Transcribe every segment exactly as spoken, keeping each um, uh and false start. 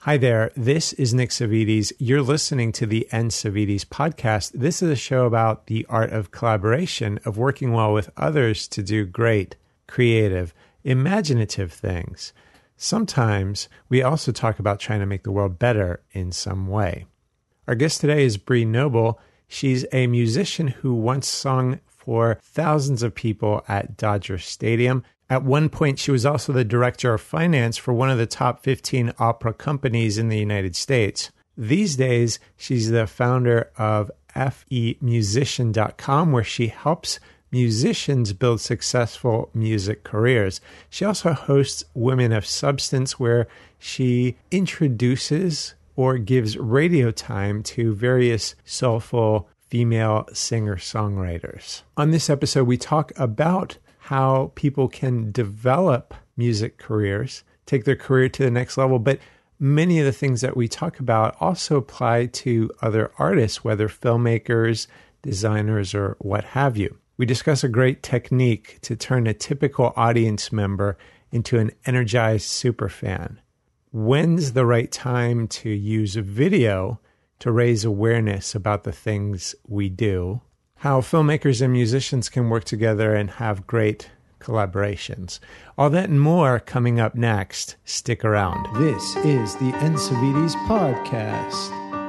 Hi there, this is Nick Savides. You're listening to the N Savides podcast. This is a show about the art of collaboration, of working well with others to do great, creative, imaginative things. Sometimes we also talk about trying to make the world better in some way. Our guest today is Bree Noble. She's a musician who once sung for thousands of people at Dodger Stadium. At one point, she was also the director of finance for one of the top fifteen opera companies in the United States. These days, she's the founder of F E musician dot com, where she helps musicians build successful music careers. She also hosts Women of Substance, where she introduces or gives radio time to various soulful female singer-songwriters. On this episode, we talk about how people can develop music careers, take their career to the next level. But many of the things that we talk about also apply to other artists, whether filmmakers, designers, or what have you. We discuss a great technique to turn a typical audience member into an energized superfan. When's the right time to use video to raise awareness about the things we do? How filmmakers and musicians can work together and have great collaborations. All that and more coming up next. Stick around. This is the N Savides podcast.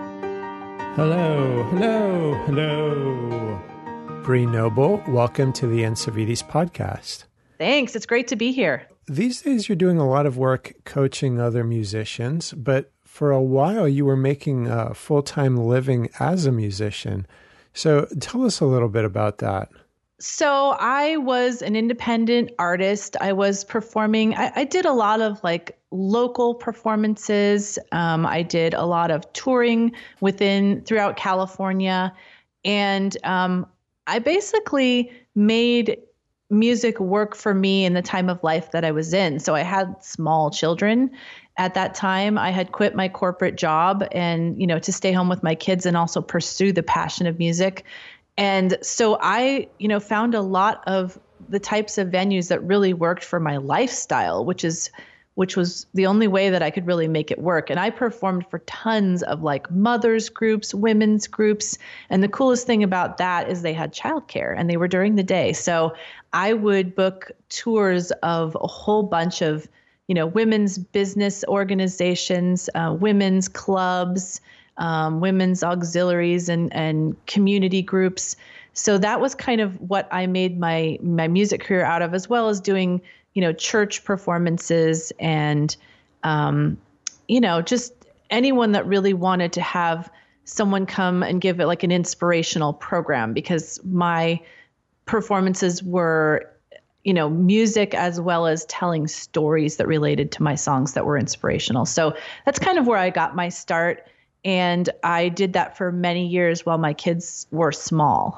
Hello, hello, hello. Bree Noble, welcome to the N Savides podcast. Thanks. It's great to be here. These days you're doing a lot of work coaching other musicians, but for a while you were making a full-time living as a musician. So tell us a little bit about that. So I was an independent artist. I was performing. I, I did a lot of like local performances. Um, I did a lot of touring within throughout California. And um, I basically made music work for me in the time of life that I was in. So I had small children. At that time, I had quit my corporate job and, you know, to stay home with my kids and also pursue the passion of music. And so I, you know, found a lot of the types of venues that really worked for my lifestyle, which is, which was the only way that I could really make it work. And I performed for tons of like mothers groups, women's groups. And the coolest thing about that is they had childcare and they were during the day. So I would book tours of a whole bunch of you know, women's business organizations, uh, women's clubs, um, women's auxiliaries and, and community groups. So that was kind of what I made my, my music career out of, as well as doing, you know, church performances and, um, you know, just anyone that really wanted to have someone come and give it like an inspirational program, because my performances were you know, music as well as telling stories that related to my songs that were inspirational. So that's kind of where I got my start. And I did that for many years while my kids were small.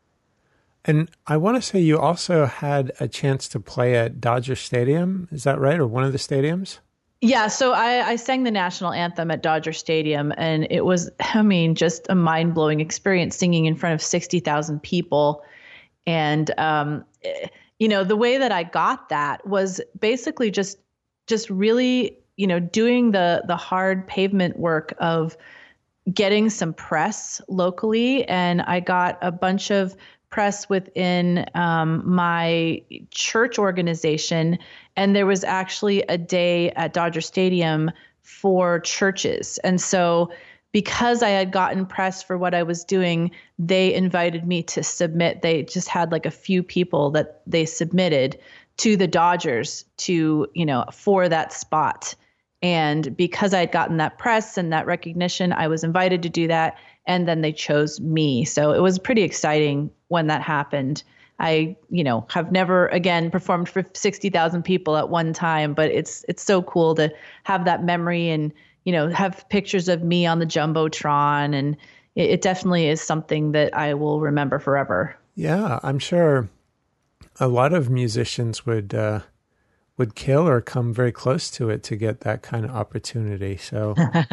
And I want to say you also had a chance to play at Dodger Stadium. Is that right? Or one of the stadiums? Yeah. So I, I sang the national anthem at Dodger Stadium, and it was, I mean, just a mind-blowing experience singing in front of sixty thousand people. And, um, it, you know, the way that I got that was basically just, just really, you know, doing the, the hard pavement work of getting some press locally. And I got a bunch of press within um, my church organization. And there was actually a day at Dodger Stadium for churches. And so because I had gotten press for what I was doing, they invited me to submit. They just had like a few people that they submitted to the Dodgers to, you know, for that spot. And because I had gotten that press and that recognition, I was invited to do that. And then they chose me. So it was pretty exciting when that happened. I, you know, have never again performed for sixty thousand people at one time, but it's it's so cool to have that memory and, you know, have pictures of me on the Jumbotron. And it, it definitely is something that I will remember forever. Yeah, I'm sure a lot of musicians would uh, would kill or come very close to it to get that kind of opportunity. So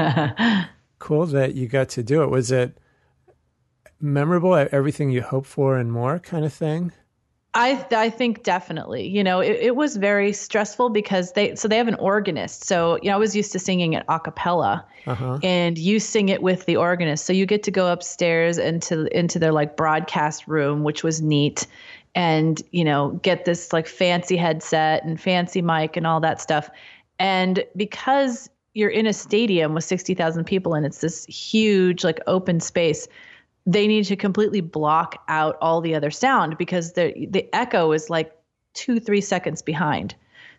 cool that you got to do it. Was it memorable, everything you hoped for and more kind of thing? I I think definitely, you know, it, it was very stressful because they so they have an organist. So, you know, I was used to singing it a cappella, Uh-huh. and you sing it with the organist. So you get to go upstairs into into their like broadcast room, which was neat, and, you know, get this like fancy headset and fancy mic and all that stuff. And because you're in a stadium with sixty thousand people and it's this huge like open space, they need to completely block out all the other sound because the the echo is like two, three seconds behind.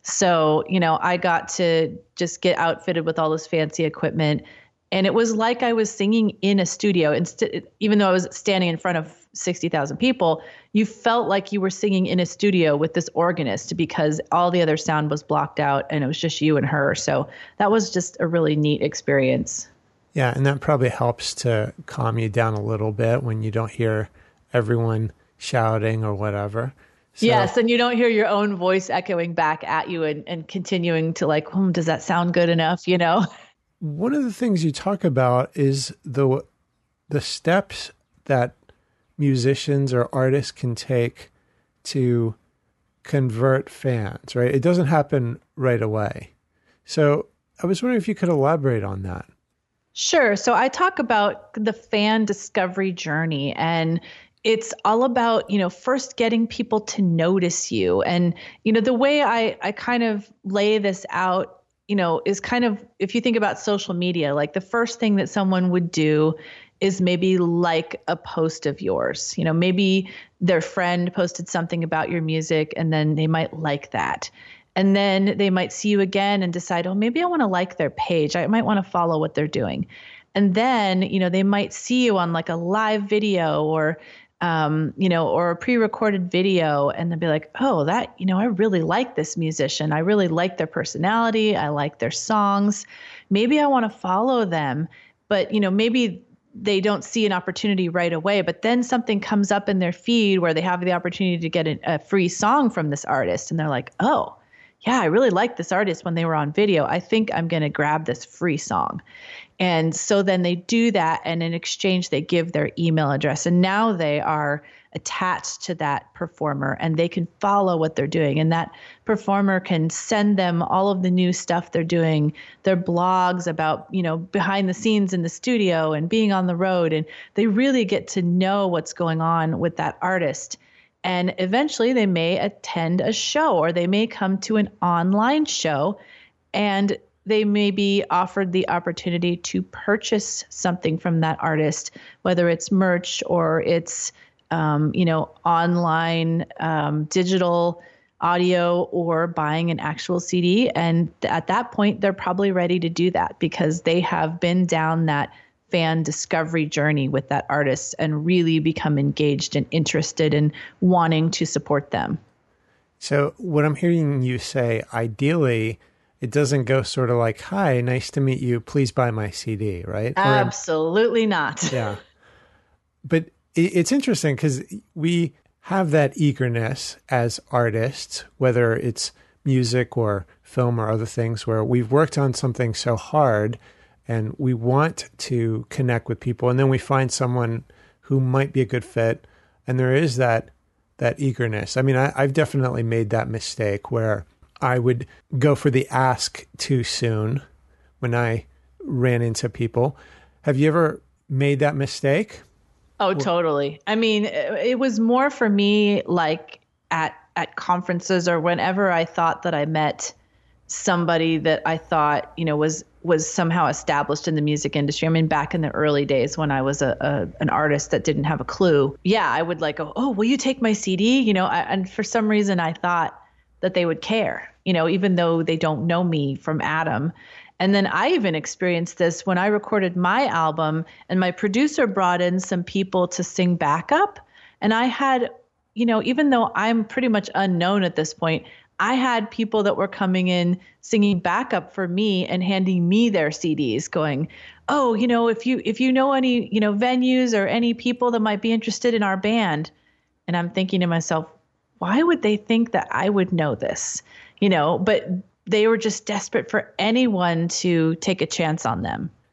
So, you know, I got to just get outfitted with all this fancy equipment. And it was like I was singing in a studio. Instead, even though I was standing in front of sixty thousand people, you felt like you were singing in a studio with this organist because all the other sound was blocked out and it was just you and her. So that was just a really neat experience. Yeah, and that probably helps to calm you down a little bit when you don't hear everyone shouting or whatever. So, yes, and you don't hear your own voice echoing back at you and, and continuing to like, hmm, does that sound good enough, you know? one of the things you talk about is the the steps that musicians or artists can take to convert fans, right? It doesn't happen right away. So I was wondering if you could elaborate on that. Sure. So I talk about the fan discovery journey, and it's all about, you know, first getting people to notice you. And, you know, the way I, I kind of lay this out, you know, is kind of, if you think about social media, like the first thing that someone would do is maybe like a post of yours. You know, maybe their friend posted something about your music and then they might like that. And then they might see you again and decide, oh, maybe I want to like their page. I might want to follow what they're doing. And then, you know, they might see you on like a live video or, um, you know, or a pre-recorded video, and they'll be like, oh, that, you know, I really like this musician. I really like their personality. I like their songs. Maybe I want to follow them. But, you know, maybe they don't see an opportunity right away, but then something comes up in their feed where they have the opportunity to get a, a free song from this artist. And they're like, oh, yeah, I really liked this artist when they were on video. I think I'm going to grab this free song. And so then they do that, and in exchange, they give their email address. And now they are attached to that performer, and they can follow what they're doing. And that performer can send them all of the new stuff they're doing, their blogs about, you know, behind the scenes in the studio and being on the road. And they really get to know what's going on with that artist. And eventually they may attend a show, or they may come to an online show, and they may be offered the opportunity to purchase something from that artist, whether it's merch or it's, um, you know, online, um, digital audio, or buying an actual C D. And at that point, they're probably ready to do that because they have been down that fan discovery journey with that artist and really become engaged and interested in wanting to support them. So what I'm hearing you say, ideally, it doesn't go sort of like, hi, nice to meet you, please buy my C D, right? Absolutely not. Yeah. But it's interesting because we have that eagerness as artists, whether it's music or film or other things, where we've worked on something so hard and we want to connect with people, and then we find someone who might be a good fit, and there is that that eagerness. I mean, I, I've definitely made that mistake where I would go for the ask too soon when I ran into people. Have you ever made that mistake? Oh, totally. I mean, it was more for me like at at conferences or whenever I thought that I met somebody that I thought, you know, was was somehow established in the music industry. I mean, back in the early days when I was a, a an artist that didn't have a clue. Yeah, I would like, oh, will you take my C D? You know, I, and for some reason I thought that they would care, you know, even though they don't know me from Adam. And then I even experienced this when I recorded my album, and my producer brought in some people to sing backup. And I had, you know, even though I'm pretty much unknown at this point, I had people that were coming in singing backup for me and handing me their C Ds going, oh, you know, if you if you know any, you know, venues or any people that might be interested in our band. And I'm thinking to myself, why would they think that I would know this? You know, but they were just desperate for anyone to take a chance on them.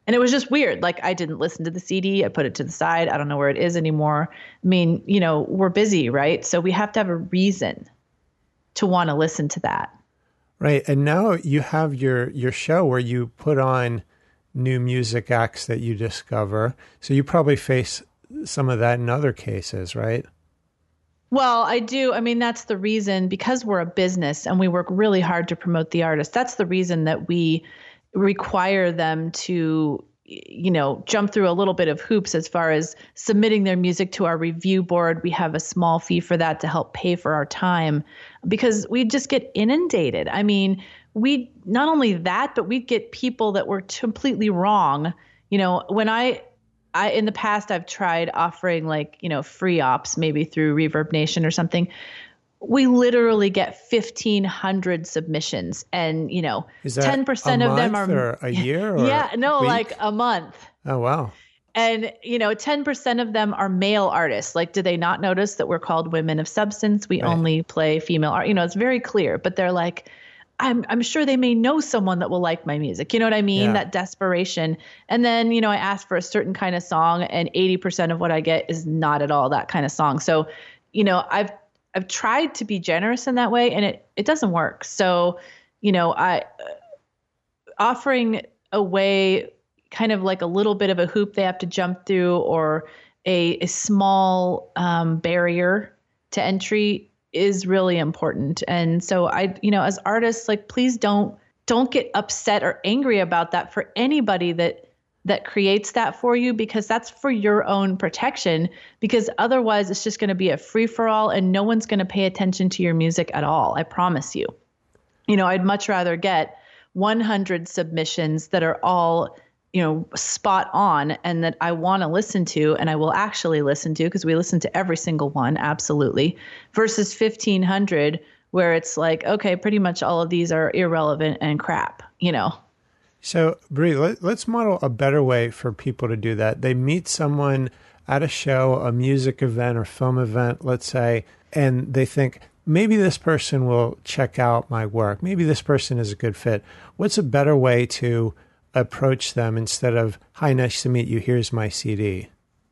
And it was just weird. Like I didn't listen to the C D. I put it to the side. I don't know where it is anymore. I mean, you know, we're busy, right? So we have to have a reason to want to listen to that. Right. And now you have your, your show where you put on new music acts that you discover. So you probably face some of that in other cases, right? Well, I do. I mean, that's the reason, because we're a business and we work really hard to promote the artist. That's the reason that we require them to, you know, jump through a little bit of hoops as far as submitting their music to our review board. We have a small fee for that to help pay for our time, because we just get inundated. I mean, we not only that, but we get people that were completely wrong. You know, when I, I in the past, I've tried offering like, you know, free ops, maybe through Reverb Nation or something. We literally get fifteen hundred submissions, and, you know, ten percent of them are or a year. Or yeah, no, week? like a month. Oh, wow. And, you know, ten percent of them are male artists. Like, do they not notice that we're called Women of Substance? We right. only play female art. You know, it's very clear, but they're like, I'm, I'm sure they may know someone that will like my music. You know what I mean? Yeah. That desperation. And then, you know, I ask for a certain kind of song, and eighty percent of what I get is not at all that kind of song. So, you know, I've, I've tried to be generous in that way, and it, it doesn't work. So, you know, I uh, offering a way, kind of like a little bit of a hoop they have to jump through, or a, a small um, barrier to entry is really important. And so I, you know, as artists, like, please don't, don't get upset or angry about that for anybody that that creates that for you, because that's for your own protection, because otherwise it's just going to be a free for all and no one's going to pay attention to your music at all. I promise you. You know, I'd much rather get one hundred submissions that are all, you know, spot on and that I want to listen to, and I will actually listen to, because we listen to every single one. Absolutely. Versus fifteen hundred where it's like, okay, pretty much all of these are irrelevant and crap, you know? So, Brie, let, let's model a better way for people to do that. They meet someone at a show, a music event or film event, let's say, and they think, maybe this person will check out my work. Maybe this person is a good fit. What's a better way to approach them instead of, hi, nice to meet you, here's my C D?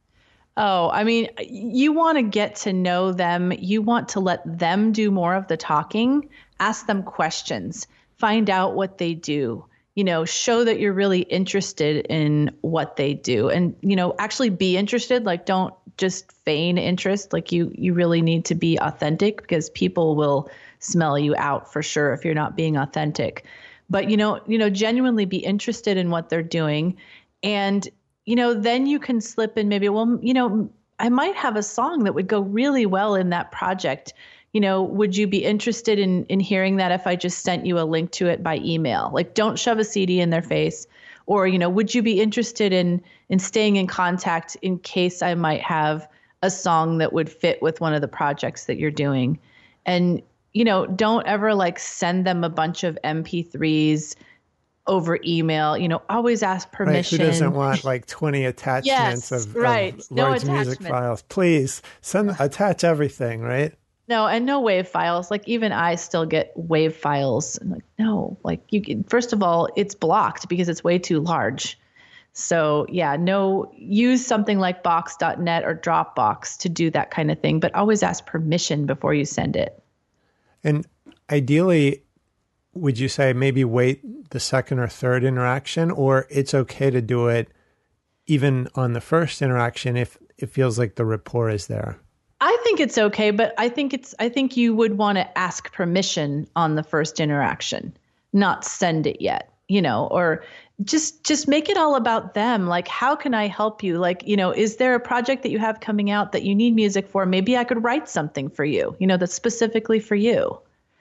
Oh, I mean, you want to get to know them. You want to let them do more of the talking, ask them questions, find out what they do. You know, show that you're really interested in what they do, and, you know, actually be interested. Like, don't just feign interest. Like, you, you really need to be authentic, because people will smell you out for sure if you're not being authentic. But, you know, you know, genuinely be interested in what they're doing. And, you know, then you can slip in maybe, well, you know, I might have a song that would go really well in that project. You know, would you be interested in in hearing that if I just sent you a link to it by email? Like, don't shove a C D in their face. Or, you know, would you be interested in in staying in contact in case I might have a song that would fit with one of the projects that you're doing? And, you know, don't ever like send them a bunch of M P threes over email. You know, always ask permission. Right. Who doesn't want like twenty attachments yes, of, right. of no large attachment. music files? Please send, attach everything, right? No, and no WAV files. Like, even I still get WAV files. I'm like, no, like, you can, first of all, it's blocked because it's way too large. So yeah, no, use something like box dot net or Dropbox to do that kind of thing, but always ask permission before you send it. And ideally, would you say maybe wait the second or third interaction, or it's okay to do it even on the first interaction if it feels like the rapport is there? I think it's okay, but I think it's, I think you would want to ask permission on the first interaction, not send it yet, you know, or just, just make it all about them. Like, how can I help you? Like, you know, is there a project that you have coming out that you need music for? Maybe I could write something for you, you know, that's specifically for you.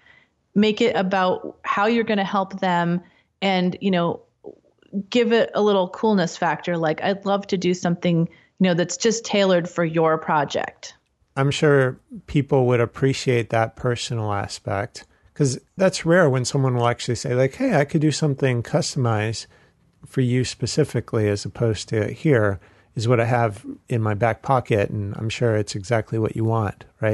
Make it about how you're going to help them, and, you know, give it a little coolness factor. Like, I'd love to do something, you know, that's just tailored for your project. I'm sure people would appreciate that personal aspect, because that's rare when someone will actually say, like, hey, I could do something customized for you specifically, as opposed to, here is what I have in my back pocket, and I'm sure it's exactly what you want, right?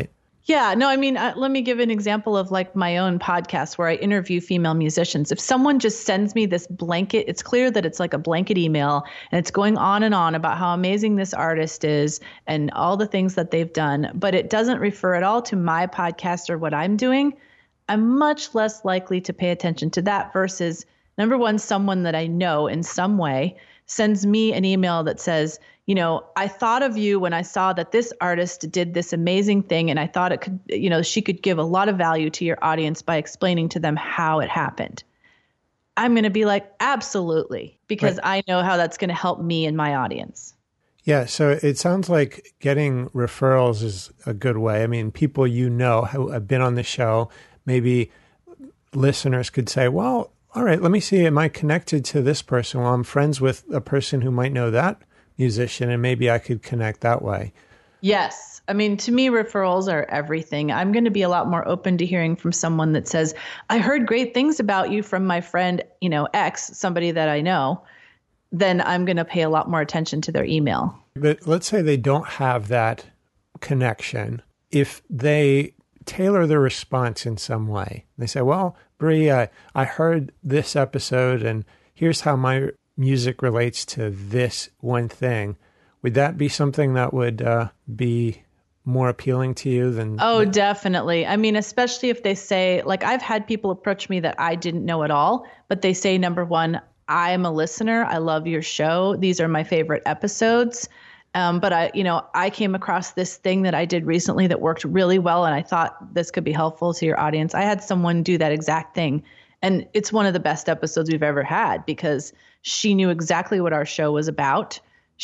Yeah, no, I mean, uh, let me give an example of like my own podcast where I interview female musicians. If someone just sends me this blanket, it's clear that it's like a blanket email and it's going on and on about how amazing this artist is and all the things that they've done, but it doesn't refer at all to my podcast or what I'm doing. I'm much less likely to pay attention to that versus number one, someone that I know in some way sends me an email that says, you know, I thought of you when I saw that this artist did this amazing thing, and I thought it could, you know, she could give a lot of value to your audience by explaining to them how it happened. I'm going to be like, absolutely, because right. I know how that's going to help me and my audience. Yeah. So it sounds like getting referrals is a good way. I mean, people you know who have been on the show, maybe listeners could say, well, all right, let me see, am I connected to this person? Well, I'm friends with a person who might know that musician, and maybe I could connect that way. Yes. I mean, to me, referrals are everything. I'm going to be a lot more open to hearing from someone that says, I heard great things about you from my friend, you know, X, somebody that I know, then I'm going to pay a lot more attention to their email. But let's say they don't have that connection. If they tailor their response in some way, they say, well, Bree, I, I heard this episode and here's how my music relates to this one thing. Would that be something that would uh, be more appealing to you than? Oh, definitely. I mean, especially if they say, like, I've had people approach me that I didn't know at all, but they say, number one, I'm a listener. I love your show. These are my favorite episodes. Um, but I, you know, I came across this thing that I did recently that worked really well, and I thought this could be helpful to your audience. I had someone do that exact thing, and it's one of the best episodes we've ever had because she knew exactly what our show was about.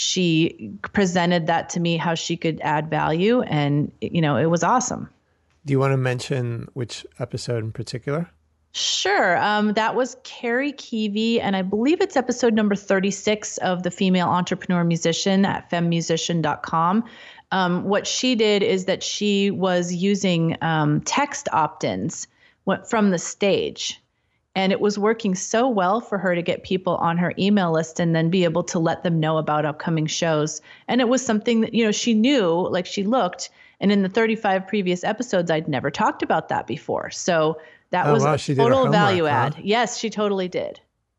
She presented that to me, how she could add value, and, you know, it was awesome. Do you want to mention which episode in particular? Sure. Um, that was Carrie Keevy, and I believe it's episode number thirty-six of the Female Entrepreneur Musician at femme musician dot com. Um, what she did is that she was using um, text opt-ins from the stage, and it was working so well for her to get people on her email list and then be able to let them know about upcoming shows. And it was something that, you know, she knew, like she looked, and in the thirty-five previous episodes, I'd never talked about that before. So that oh, was wow, a total value add. Huh? Yes, she totally did.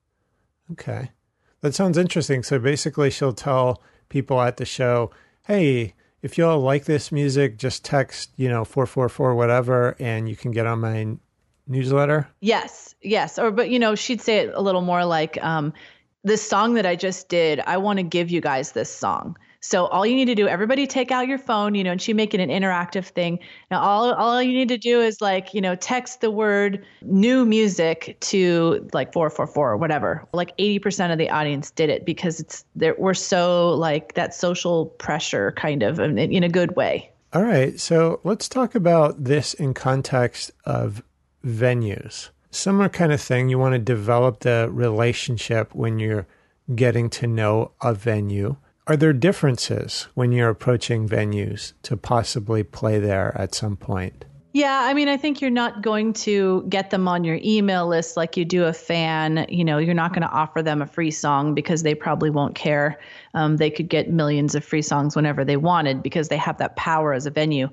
Okay. That sounds interesting. So basically she'll tell people at the show, hey, if y'all like this music, just text, you know, four four four whatever, and you can get on my newsletter. Yes, yes. Or, but, you know, she'd say it a little more like, um, this song that I just did, I want to give you guys this song. So all you need to do, everybody take out your phone, you know, and she make it an interactive thing. Now, all, all you need to do is like, you know, text the word new music to like four four four or whatever. Like eighty percent of the audience did it because it's there. We're so like that social pressure kind of in, in a good way. All right. So let's talk about this in context of venues. Similar kind of thing. You want to develop the relationship when you're getting to know a venue. Are there differences when you're approaching venues to possibly play there at some point? Yeah, I mean, I think you're not going to get them on your email list like you do a fan. You know, you're not going to offer them a free song because they probably won't care. Um, they could get millions of free songs whenever they wanted because they have that power as a venue.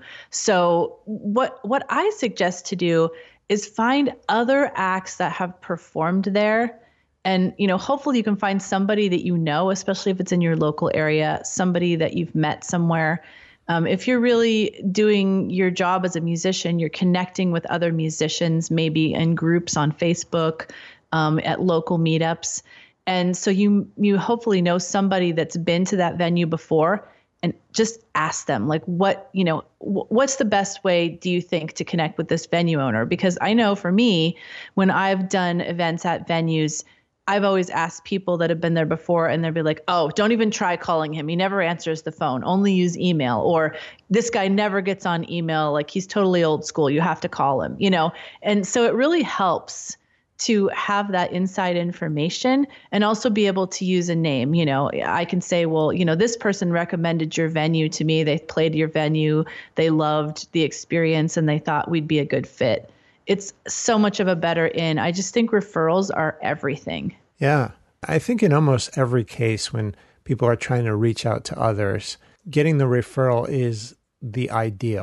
So what what I suggest to do is find other acts that have performed there. And, you know, hopefully you can find somebody that you know, especially if it's in your local area, somebody that you've met somewhere. Um, if you're really doing your job as a musician, you're connecting with other musicians, maybe in groups on Facebook, um, at local meetups. And so you you hopefully know somebody that's been to that venue before, and just ask them, like, what, you know, w- what's the best way, do you think, to connect with this venue owner? Because I know for me, when I've done events at venues, I've always asked people that have been there before, and they'll be like, oh, don't even try calling him. He never answers the phone. Only use email. Or this guy never gets on email. Like, he's totally old school. You have to call him, you know? And so it really helps to have that inside information and also be able to use a name. You know, I can say, well, you know, this person recommended your venue to me. They played your venue. They loved the experience and they thought we'd be a good fit. It's so much of a better in. I just think referrals are everything. Yeah. I think in almost every case when people are trying to reach out to others, getting the referral is the ideal.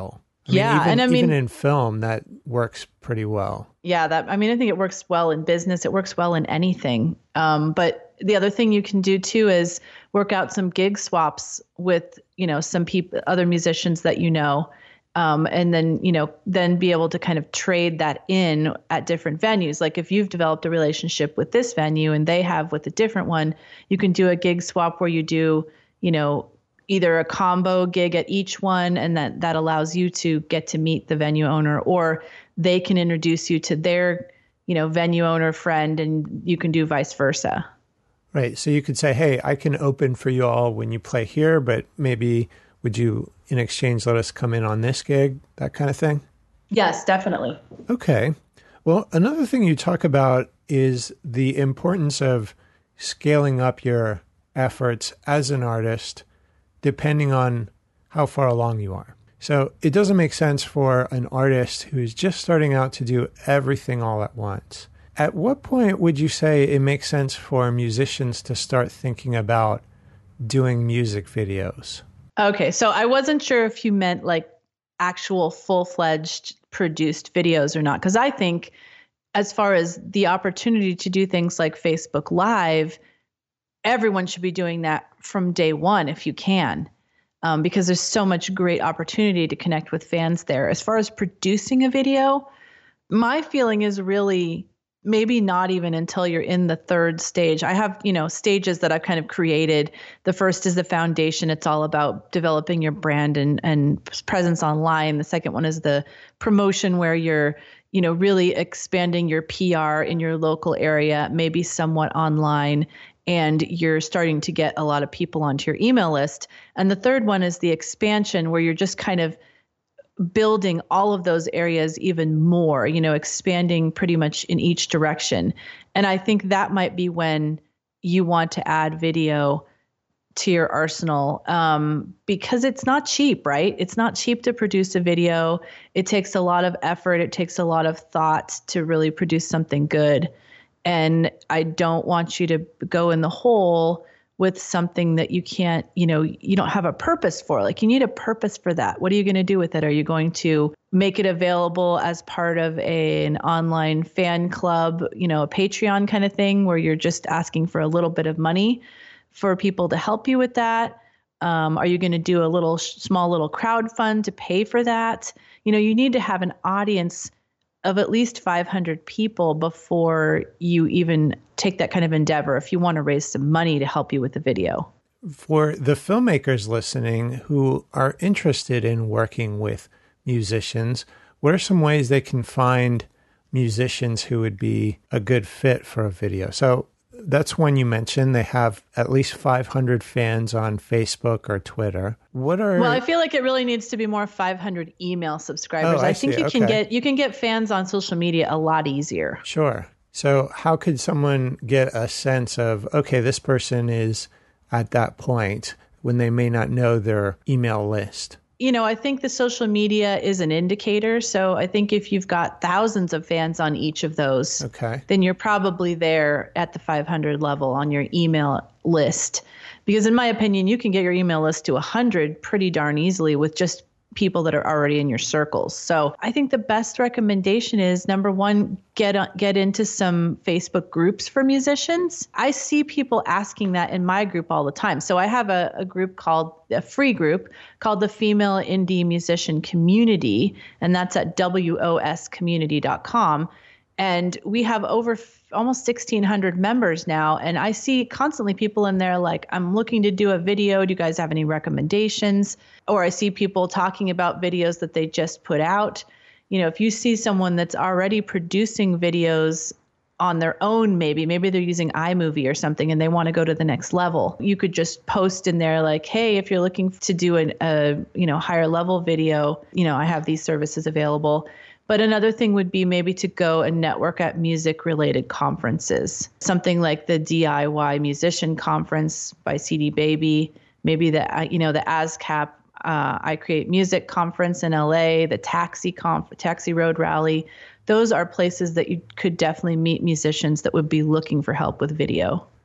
I mean, yeah. even, And I mean, even in film, that works pretty well. Yeah, that I mean, I think it works well in business. It works well in anything. Um, but the other thing you can do too is work out some gig swaps with, you know, some people, other musicians that you know, um, and then, you know, then be able to kind of trade that in at different venues. Like if you've developed a relationship with this venue and they have with a different one, you can do a gig swap where you do, you know, either a combo gig at each one, and that that allows you to get to meet the venue owner, or they can introduce you to their, you know, venue owner friend, and you can do vice versa. Right. So you could say, hey, I can open for you all when you play here, but maybe would you, in exchange, let us come in on this gig, that kind of thing? Yes, definitely. Okay. Well, another thing you talk about is the importance of scaling up your efforts as an artist, depending on how far along you are. So it doesn't make sense for an artist who's just starting out to do everything all at once. At what point would you say it makes sense for musicians to start thinking about doing music videos? Okay, so I wasn't sure if you meant like actual full-fledged produced videos or not, because I think as far as the opportunity to do things like Facebook Live, everyone should be doing that from day one if you can, um, because there's so much great opportunity to connect with fans there. As far as producing a video, my feeling is really maybe not even until you're in the third stage. I have, you know, stages that I've kind of created. The first is the foundation. It's all about developing your brand and, and presence online. The second one is the promotion, where you're, you know, really expanding your P R in your local area, maybe somewhat online, and you're starting to get a lot of people onto your email list. And the third one is the expansion, where you're just kind of building all of those areas even more, you know, expanding pretty much in each direction. And I think that might be when you want to add video to your arsenal, um, because it's not cheap, right? It's not cheap to produce a video. It takes a lot of effort. It takes a lot of thought to really produce something good. And I don't want you to go in the hole with something that you can't, you know, you don't have a purpose for. Like, you need a purpose for that. What are you going to do with it? Are you going to make it available as part of a, an online fan club, you know, a Patreon kind of thing, where you're just asking for a little bit of money for people to help you with that? Um, are you going to do a little small little crowd fund to pay for that? You know, you need to have an audience of at least five hundred people before you even take that kind of endeavor, if you want to raise some money to help you with the video. For the filmmakers listening who are interested in working with musicians, what are some ways they can find musicians who would be a good fit for a video? So that's one you mentioned. They have at least five hundred fans on Facebook or Twitter. What are Well, I feel like it really needs to be more five hundred email subscribers. Oh, I I think see. you Okay. can get you can get fans on social media a lot easier. Sure. So how could someone get a sense of, okay, this person is at that point when they may not know their email list? You know, I think the social media is an indicator. So I think if you've got thousands of fans on each of those, Okay. then you're probably there at the five hundred level on your email list. Because in my opinion, you can get your email list to one hundred pretty darn easily with just people that are already in your circles. So I think the best recommendation is, number one, get on, get into some Facebook groups for musicians. I see people asking that in my group all the time. So I have a, a group called, a free group called the Female Indie Musician Community, and that's at W O S community dot com. And we have over f- almost sixteen hundred members now. And I see constantly people in there like, I'm looking to do a video. Do you guys have any recommendations? Or I see people talking about videos that they just put out. You know, if you see someone that's already producing videos on their own, maybe, maybe they're using iMovie or something and they want to go to the next level, you could just post in there like, hey, if you're looking to do an, a, you know, higher level video, you know, I have these services available. But another thing would be maybe to go and network at music-related conferences, something like the D I Y Musician Conference by C D Baby, maybe the, you know, the ASCAP, uh, I Create Music Conference in L A, the Taxi Conf, Taxi Road Rally. Those are places that you could definitely meet musicians that would be looking for help with video.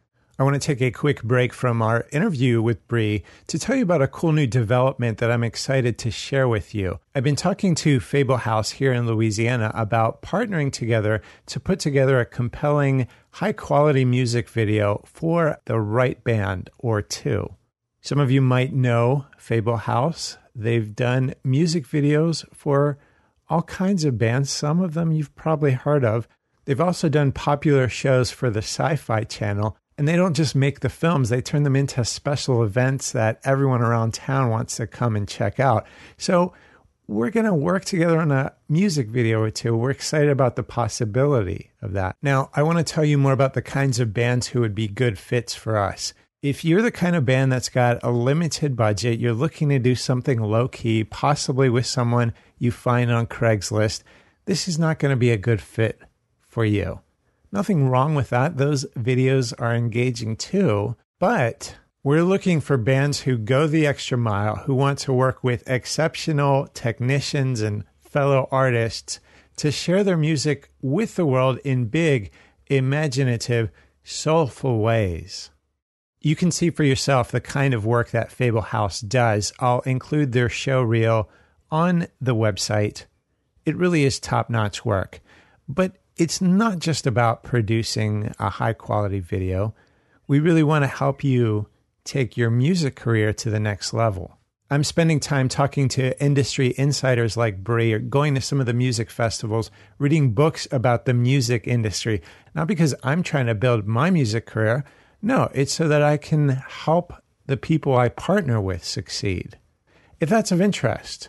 I want to take a quick break from our interview with Bree to tell you about a cool new development that I'm excited to share with you. I've been talking to Fable House here in Louisiana about partnering together to put together a compelling, high-quality music video for the right band or two. Some of you might know Fable House. They've done music videos for all kinds of bands. Some of them you've probably heard of. They've also done popular shows for the Sci-Fi Channel. And they don't just make the films, they turn them into special events that everyone around town wants to come and check out. So we're going to work together on a music video or two. We're excited about the possibility of that. Now, I want to tell you more about the kinds of bands who would be good fits for us. If you're the kind of band that's got a limited budget, you're looking to do something low-key, possibly with someone you find on Craigslist, this is not going to be a good fit for you. Nothing wrong with that. Those videos are engaging too, but we're looking for bands who go the extra mile, who want to work with exceptional technicians and fellow artists to share their music with the world in big, imaginative, soulful ways. You can see for yourself the kind of work that Fable House does. I'll include their show reel on the website. It really is top-notch work. But it's not just about producing a high-quality video. We really want to help you take your music career to the next level. I'm spending time talking to industry insiders like Bree, or going to some of the music festivals, reading books about the music industry. Not because I'm trying to build my music career. No, it's so that I can help the people I partner with succeed. If that's of interest,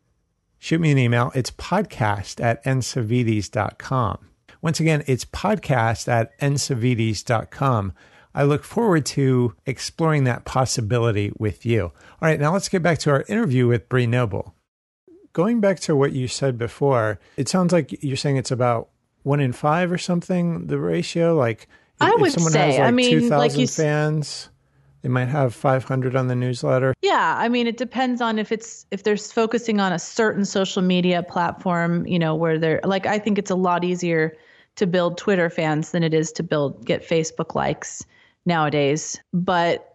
shoot me an email. It's podcast at n savides dot com. Once again, it's podcast at n savides dot com. I look forward to exploring that possibility with you. All right, now let's get back to our interview with Bree Noble. Going back to what you said before, it sounds like you're saying it's about one in five or something, the ratio? Like, I if would someone say, has like I mean, two thousand like you fans, they might have five hundred on the newsletter. Yeah, I mean, it depends on if it's if they're focusing on a certain social media platform, you know, where they're like, I think it's a lot easier to build Twitter fans than it is to build get Facebook likes nowadays. But,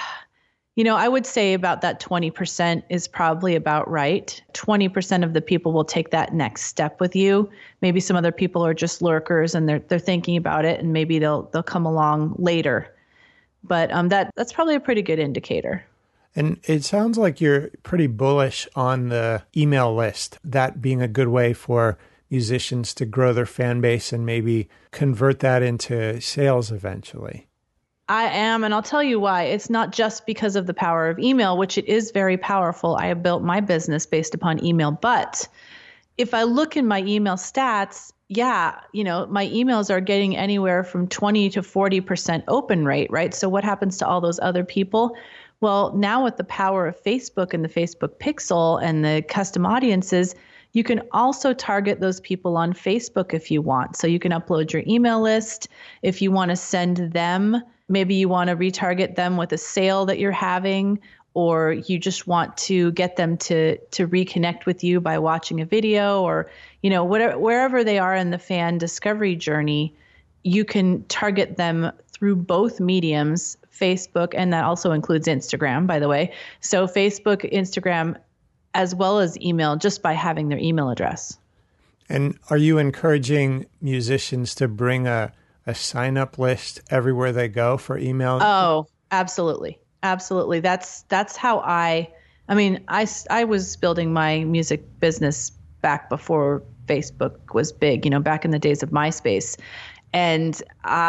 you know, I would say about that twenty percent is probably about right. twenty percent of the people will take that next step with you. Maybe some other people are just lurkers and they're they're thinking about it, and maybe they'll they'll come along later. But um, that that's probably a pretty good indicator. And it sounds like you're pretty bullish on the email list, that being a good way for musicians to grow their fan base and maybe convert that into sales eventually. I am, and I'll tell you why. It's not just because of the power of email, which it is very powerful. I have built my business based upon email. But if I look in my email stats, yeah, you know, my emails are getting anywhere from twenty to forty percent open rate, right? So what happens to all those other people? Well, now with the power of Facebook and the Facebook Pixel and the custom audiences, you can also target those people on Facebook if you want. So you can upload your email list. If you want to send them, maybe you want to retarget them with a sale that you're having, or you just want to get them to to reconnect with you by watching a video, or, you know, whatever, wherever they are in the fan discovery journey, you can target them through both mediums, Facebook, and that also includes Instagram, by the way. So Facebook, Instagram, as well as email, just by having their email address. And are you encouraging musicians to bring a, a sign-up list everywhere they go for email? Oh, absolutely. Absolutely. That's that's how I, I mean, I, I was building my music business back before Facebook was big, you know, back in the days of MySpace. And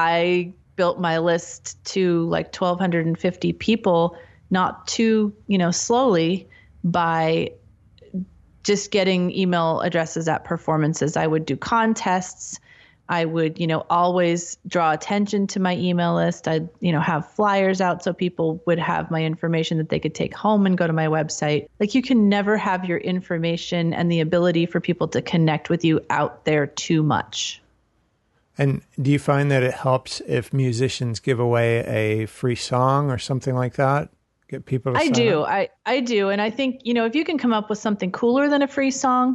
I built my list to like twelve fifty people, not too, you know, slowly, by just getting email addresses at performances. I would do contests. I would, you know, always draw attention to my email list. I'd, you know, have flyers out so people would have my information that they could take home and go to my website. Like, you can never have your information and the ability for people to connect with you out there too much. And do you find that it helps if musicians give away a free song or something like that? Get people to I sign do. up? I, I do. And I think, you know, if you can come up with something cooler than a free song,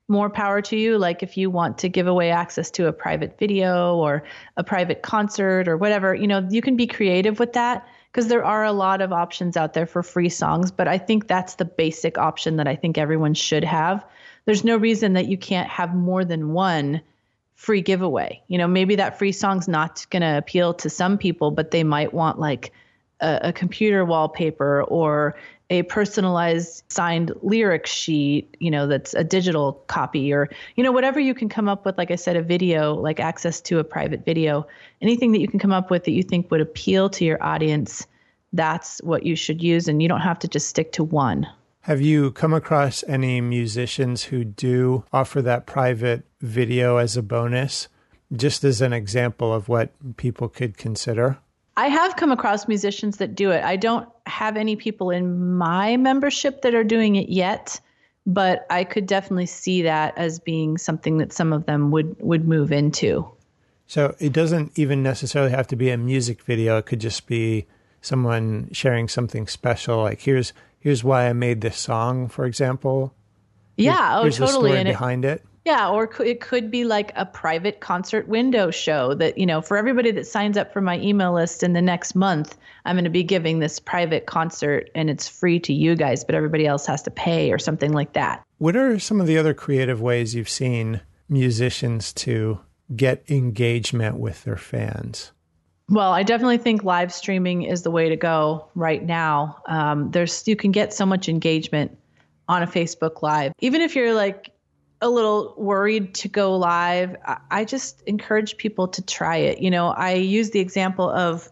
more power to you. Like if you want to give away access to a private video or a private concert or whatever, you know, you can be creative with that because there are a lot of options out there for free songs. But I think that's the basic option that I think everyone should have. There's no reason that you can't have more than one free giveaway. You know, maybe that free song's not going to appeal to some people, but they might want like a, a computer wallpaper or a personalized signed lyric sheet, you know, that's a digital copy or, you know, whatever you can come up with, like I said, a video, like access to a private video, anything that you can come up with that you think would appeal to your audience, that's what you should use. And you don't have to just stick to one. Have you come across any musicians who do offer that private video as a bonus, just as an example of what people could consider? I have come across musicians that do it. I don't have any people in my membership that are doing it yet, but I could definitely see that as being something that some of them would, would move into. So it doesn't even necessarily have to be a music video. It could just be someone sharing something special, like here's here's why I made this song, for example. Yeah, here's, oh, here's totally. The story and behind it, it. Yeah, or it could be like a private concert window show that, you know, for everybody that signs up for my email list in the next month, I'm going to be giving this private concert and it's free to you guys, but everybody else has to pay or something like that. What are some of the other creative ways you've seen musicians to get engagement with their fans? Well, I definitely think live streaming is the way to go right now. Um, there's you can get so much engagement on a Facebook Live. Even if you're like a little worried to go live, I just encourage people to try it. You know, I use the example of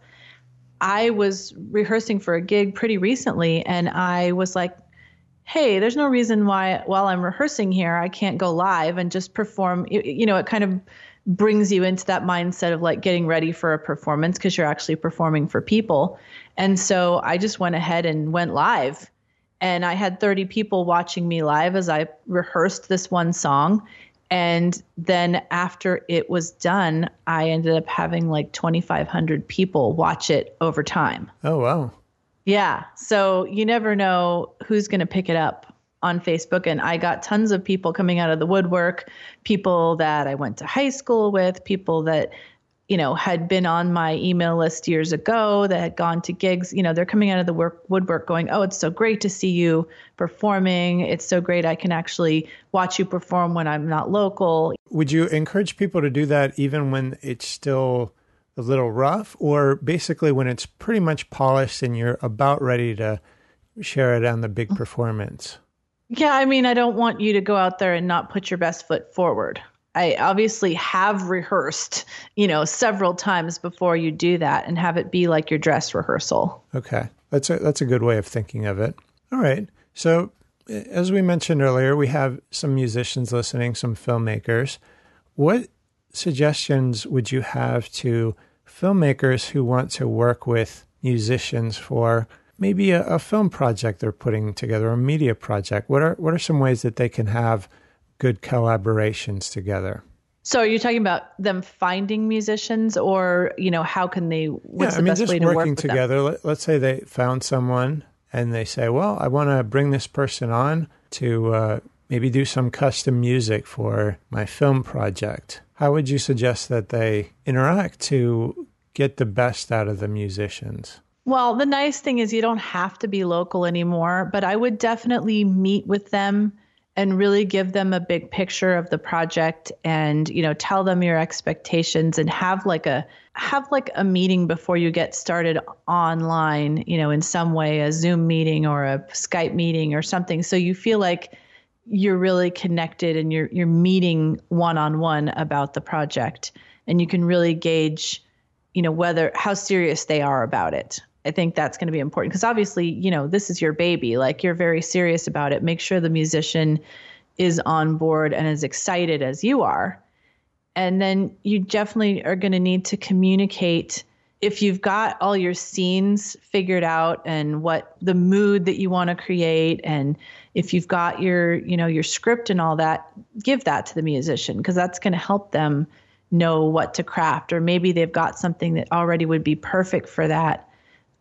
I was rehearsing for a gig pretty recently and I was like, hey, there's no reason why while I'm rehearsing here, I can't go live and just perform. You know, it kind of brings you into that mindset of like getting ready for a performance because you're actually performing for people. And so I just went ahead and went live. And I had thirty people watching me live as I rehearsed this one song. And then after it was done, I ended up having like twenty-five hundred people watch it over time. Oh, wow. Yeah. So you never know who's going to pick it up on Facebook. And I got tons of people coming out of the woodwork, people that I went to high school with, people that, you know, had been on my email list years ago that had gone to gigs. You know, they're coming out of the work, woodwork going, oh, it's so great to see you performing. It's so great I can actually watch you perform when I'm not local. Would you encourage people to do that even when it's still a little rough, or basically when it's pretty much polished and you're about ready to share it on the big performance? Yeah, I mean, I don't want you to go out there and not put your best foot forward. I obviously have rehearsed, you know, several times before you do that and have it be like your dress rehearsal. Okay. That's a, that's a good way of thinking of it. All right. So as we mentioned earlier, we have some musicians listening, some filmmakers. What suggestions would you have to filmmakers who want to work with musicians for maybe a, a film project they're putting together, a media project? What are what are some ways that they can have good collaborations together? So are you talking about them finding musicians, or, you know, how can they, what's yeah, the I mean, best just way to work working with together. them? Let, let's say they found someone and they say, well, I want to bring this person on to uh, maybe do some custom music for my film project. How would you suggest that they interact to get the best out of the musicians? Well, the nice thing is you don't have to be local anymore, but I would definitely meet with them and really give them a big picture of the project and, you know, tell them your expectations and have like a have like a meeting before you get started online, you know, in some way, a Zoom meeting or a Skype meeting or something. So you feel like you're really connected and you're you're meeting one-on-one about the project, and you can really gauge, you know, whether how serious they are about it. I think that's going to be important because obviously, you know, this is your baby, like you're very serious about it. Make sure the musician is on board and as excited as you are. And then you definitely are going to need to communicate if you've got all your scenes figured out and what the mood that you want to create. And if you've got your, you know, your script and all that, give that to the musician because that's going to help them know what to craft. Or maybe they've got something that already would be perfect for that.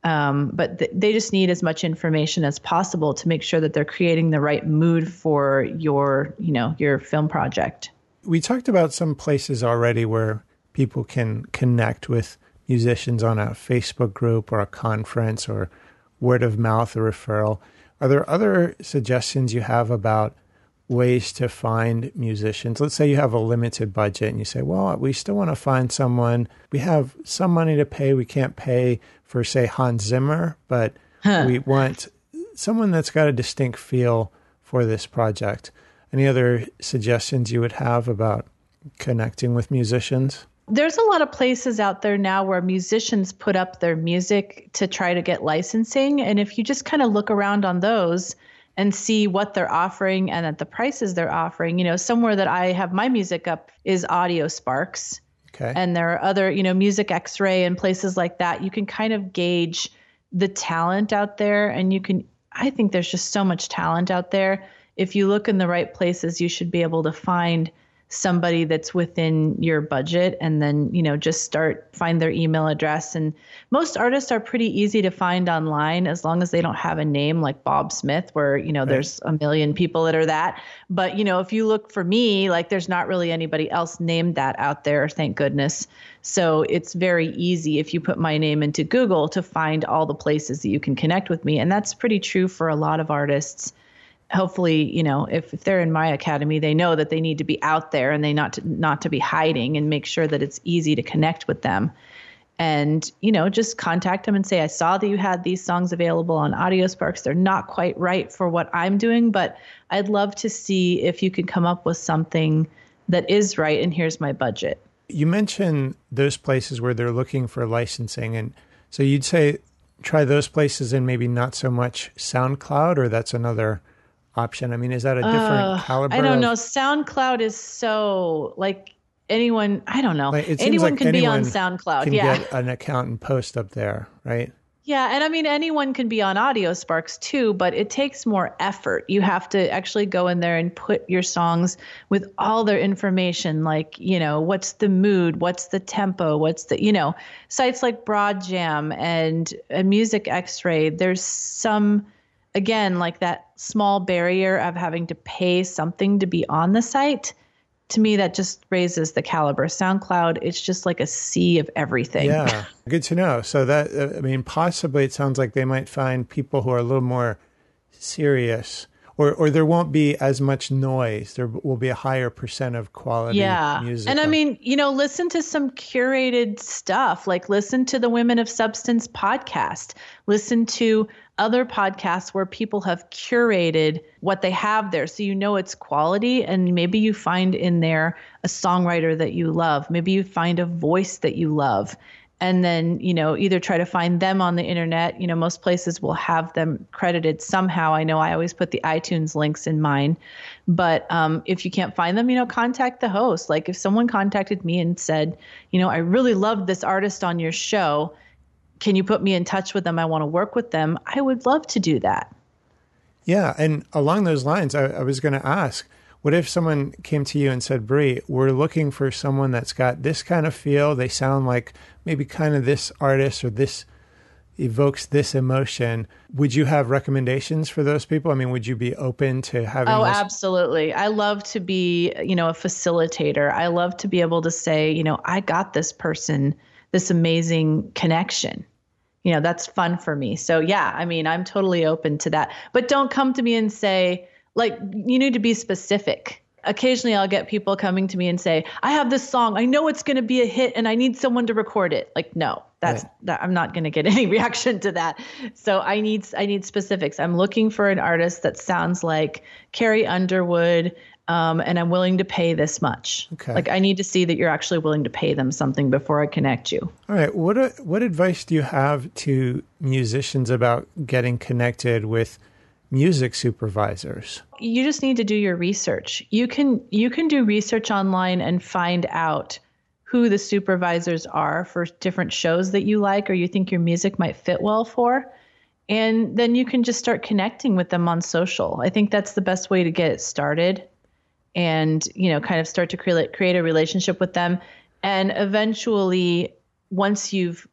Um, but th- they just need as much information as possible to make sure that they're creating the right mood for your, you know, your film project. We talked about some places already where people can connect with musicians on a Facebook group or a conference or word of mouth or referral. Are there other suggestions you have about ways to find musicians? Let's say you have a limited budget and you say, well, we still want to find someone. We have some money to pay. We can't pay for, say, Hans Zimmer, but huh. we want someone that's got a distinct feel for this project. Any other suggestions you would have about connecting with musicians? There's a lot of places out there now where musicians put up their music to try to get licensing. And if you just kind of look around on those and see what they're offering and at the prices they're offering, you know, somewhere that I have my music up is Audio Sparks. Okay. And there are other, you know, Music X-Ray and places like that. You can kind of gauge the talent out there. And you can, I think there's just so much talent out there. If you look in the right places, you should be able to find somebody that's within your budget, and then, you know, just start, find their email address. And most artists are pretty easy to find online as long as they don't have a name like Bob Smith, where, you know, right. there's a million people that are that. But, you know, if you look for me, like there's not really anybody else named that out there, thank goodness. So it's very easy if you put my name into Google to find all the places that you can connect with me. And that's pretty true for a lot of artists. Hopefully, you know, if, if they're in my academy, they know that they need to be out there and they not to, not to be hiding, and make sure that it's easy to connect with them. And, you know, just contact them and say, I saw that you had these songs available on Audio Sparks. They're not quite right for what I'm doing, but I'd love to see if you could come up with something that is right. And here's my budget. You mentioned those places where they're looking for licensing. And so you'd say try those places and maybe not so much SoundCloud, or that's another option? I mean, is that a different uh, caliber? I don't of... know. SoundCloud is so like anyone, I don't know. Like, anyone like can anyone be on SoundCloud. Can yeah. get an account and post up there, right? Yeah. And I mean, anyone can be on Audio Sparks too, but it takes more effort. You have to actually go in there and put your songs with all their information, like, you know, what's the mood, what's the tempo, what's the, you know, sites like Broad Jam and, and Music X-Ray. There's some, again, like that small barrier of having to pay something to be on the site. To me, that just raises the caliber. SoundCloud, it's just like a sea of everything. Yeah, good to know. So that, uh, I mean, possibly it sounds like they might find people who are a little more serious, or, or there won't be as much noise. There will be a higher percent of quality yeah. music. And I mean, you know, listen to some curated stuff, like listen to the Women of Substance podcast, listen to other podcasts where people have curated what they have there. So you know it's quality, and maybe you find in there a songwriter that you love. Maybe you find a voice that you love. And then, you know, either try to find them on the internet. You know, most places will have them credited somehow. I know I always put the iTunes links in mine. But um, if you can't find them, you know, contact the host. Like if someone contacted me and said, you know, I really loved this artist on your show, can you put me in touch with them? I want to work with them. I would love to do that. Yeah. And along those lines, I, I was going to ask, what if someone came to you and said, Bree, we're looking for someone that's got this kind of feel. They sound like maybe kind of this artist, or this evokes this emotion. Would you have recommendations for those people? I mean, would you be open to having Oh, this? Absolutely. I love to be, you know, a facilitator. I love to be able to say, you know, I got this person this amazing connection. You know, that's fun for me. So yeah, I mean, I'm totally open to that. But don't come to me and say, like, you need to be specific. Occasionally I'll get people coming to me and say, I have this song, I know it's going to be a hit and I need someone to record it. Like, no, that's right. that I'm not going to get any reaction to that. So I need, I need specifics. I'm looking for an artist that sounds like Carrie Underwood, um, and I'm willing to pay this much. Okay. Like, I need to see that you're actually willing to pay them something before I connect you. All right. What, uh, what advice do you have to musicians about getting connected with music supervisors? You just need to do your research. You can you can do research online and find out who the supervisors are for different shows that you like or you think your music might fit well for. And then you can just start connecting with them on social. I think that's the best way to get it started, and, you know, kind of start to create create a relationship with them. And eventually, once you've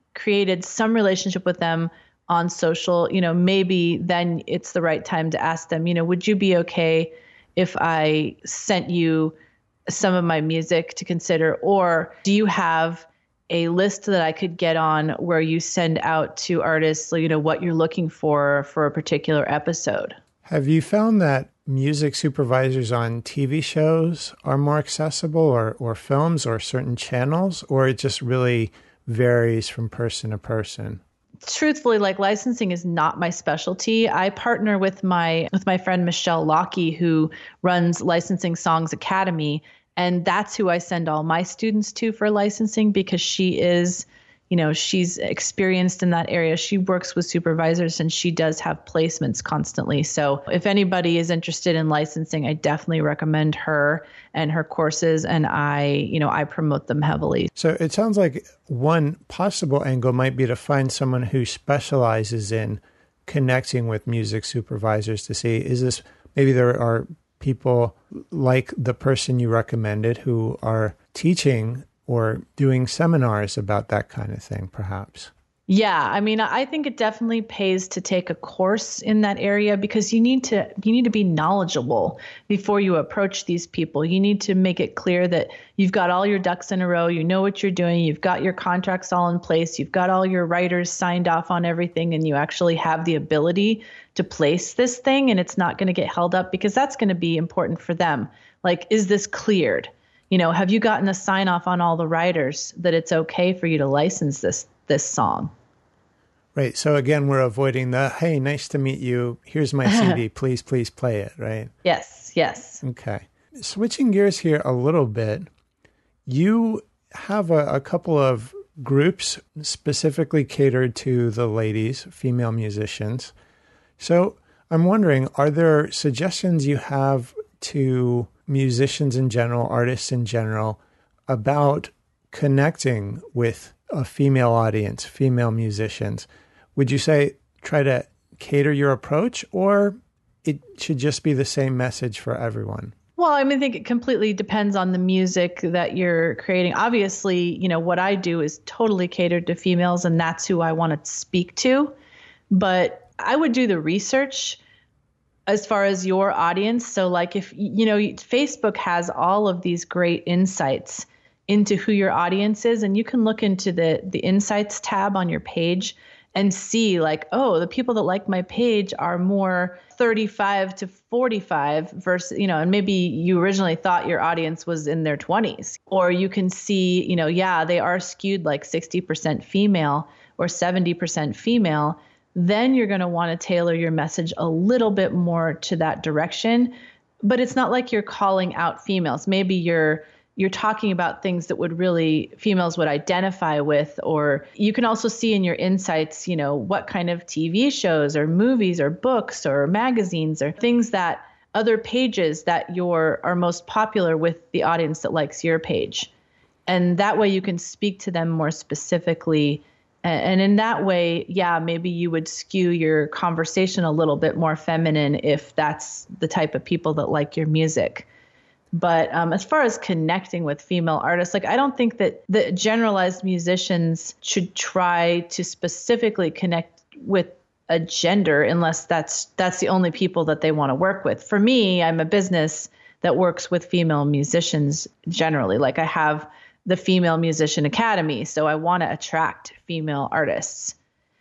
created some relationship with them on social, you know, maybe then it's the right time to ask them, you know, would you be okay if I sent you some of my music to consider? Or do you have a list that I could get on where you send out to artists, you know, what you're looking for for a particular episode? Have you found that music supervisors on T V shows are more accessible, or, or films or certain channels, or it just really varies from person to person? Truthfully, like licensing is not my specialty. I partner with my with my friend Michelle Lockie, who runs Licensing Songs Academy, and that's who I send all my students to for licensing, because she is, you know, she's experienced in that area. She works with supervisors and she does have placements constantly. So if anybody is interested in licensing, I definitely recommend her and her courses. And I, you know, I promote them heavily. So it sounds like one possible angle might be to find someone who specializes in connecting with music supervisors to see, is this, maybe there are people like the person you recommended who are teaching or doing seminars about that kind of thing, perhaps. Yeah, I mean, I think it definitely pays to take a course in that area, because you need to you need to be knowledgeable before you approach these people. You need to make it clear that you've got all your ducks in a row, you know what you're doing, you've got your contracts all in place, you've got all your writers signed off on everything, and you actually have the ability to place this thing, and it's not going to get held up, because that's going to be important for them. Like, is this cleared? You know, have you gotten a sign off on all the writers that it's okay for you to license this this song? Right. So again, we're avoiding the, hey, nice to meet you. Here's my C D. Please, please play it. Right. Yes. Yes. Okay. Switching gears here a little bit, you have a, a couple of groups specifically catered to the ladies, female musicians. So I'm wondering, are there suggestions you have to musicians in general, artists in general, about connecting with a female audience, female musicians? Would you say try to cater your approach, or it should just be the same message for everyone? Well, I mean, I think it completely depends on the music that you're creating. Obviously, you know, what I do is totally catered to females, and that's who I want to speak to. But I would do the research as far as your audience. So like, if, you know, Facebook has all of these great insights into who your audience is, and you can look into the the insights tab on your page and see like, oh, the people that like my page are more thirty-five to forty-five versus, you know, and maybe you originally thought your audience was in their twenties. Or you can see, you know, yeah, they are skewed like sixty percent female or seventy percent female. Then you're going to want to tailor your message a little bit more to that direction. But it's not like you're calling out females. Maybe you're you're talking about things that would really females would identify with. Or you can also see in your insights, you know, what kind of T V shows or movies or books or magazines or things that other pages that you're are most popular with the audience that likes your page. And that way you can speak to them more specifically. And in that way, yeah, maybe you would skew your conversation a little bit more feminine if that's the type of people that like your music. But um, as far as connecting with female artists, like I don't think that the generalized musicians should try to specifically connect with a gender unless that's that's the only people that they want to work with. For me, I'm a business that works with female musicians generally. Like I have the Female Musician Academy, so I want to attract female artists.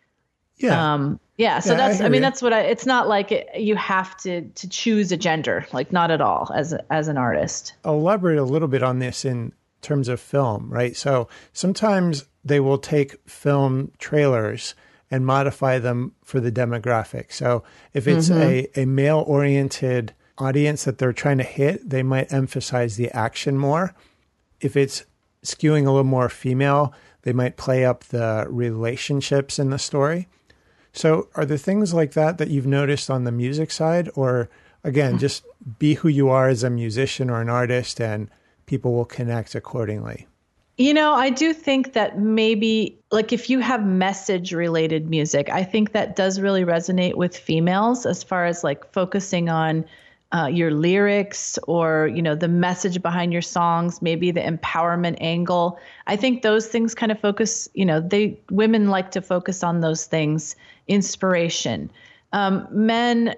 Yeah. Um, yeah. So Yeah, that's, I I, I mean, hear you. that's what I, it's not like it, you have to, to choose a gender, like not at all as, a, as an artist. Elaborate a little bit on this in terms of film, right? So sometimes they will take film trailers and modify them for the demographic. So if it's mm-hmm. a, a male-oriented audience that they're trying to hit, they might emphasize the action more. If it's skewing a little more female, they might play up the relationships in the story. So are there things like that that you've noticed on the music side? Or again, just be who you are as a musician or an artist and people will connect accordingly? You know, I do think that maybe like if you have message related music, I think that does really resonate with females as far as like focusing on uh, your lyrics or, you know, the message behind your songs, maybe the empowerment angle. I think those things kind of focus, you know, they women like to focus on those things, inspiration. Um, men,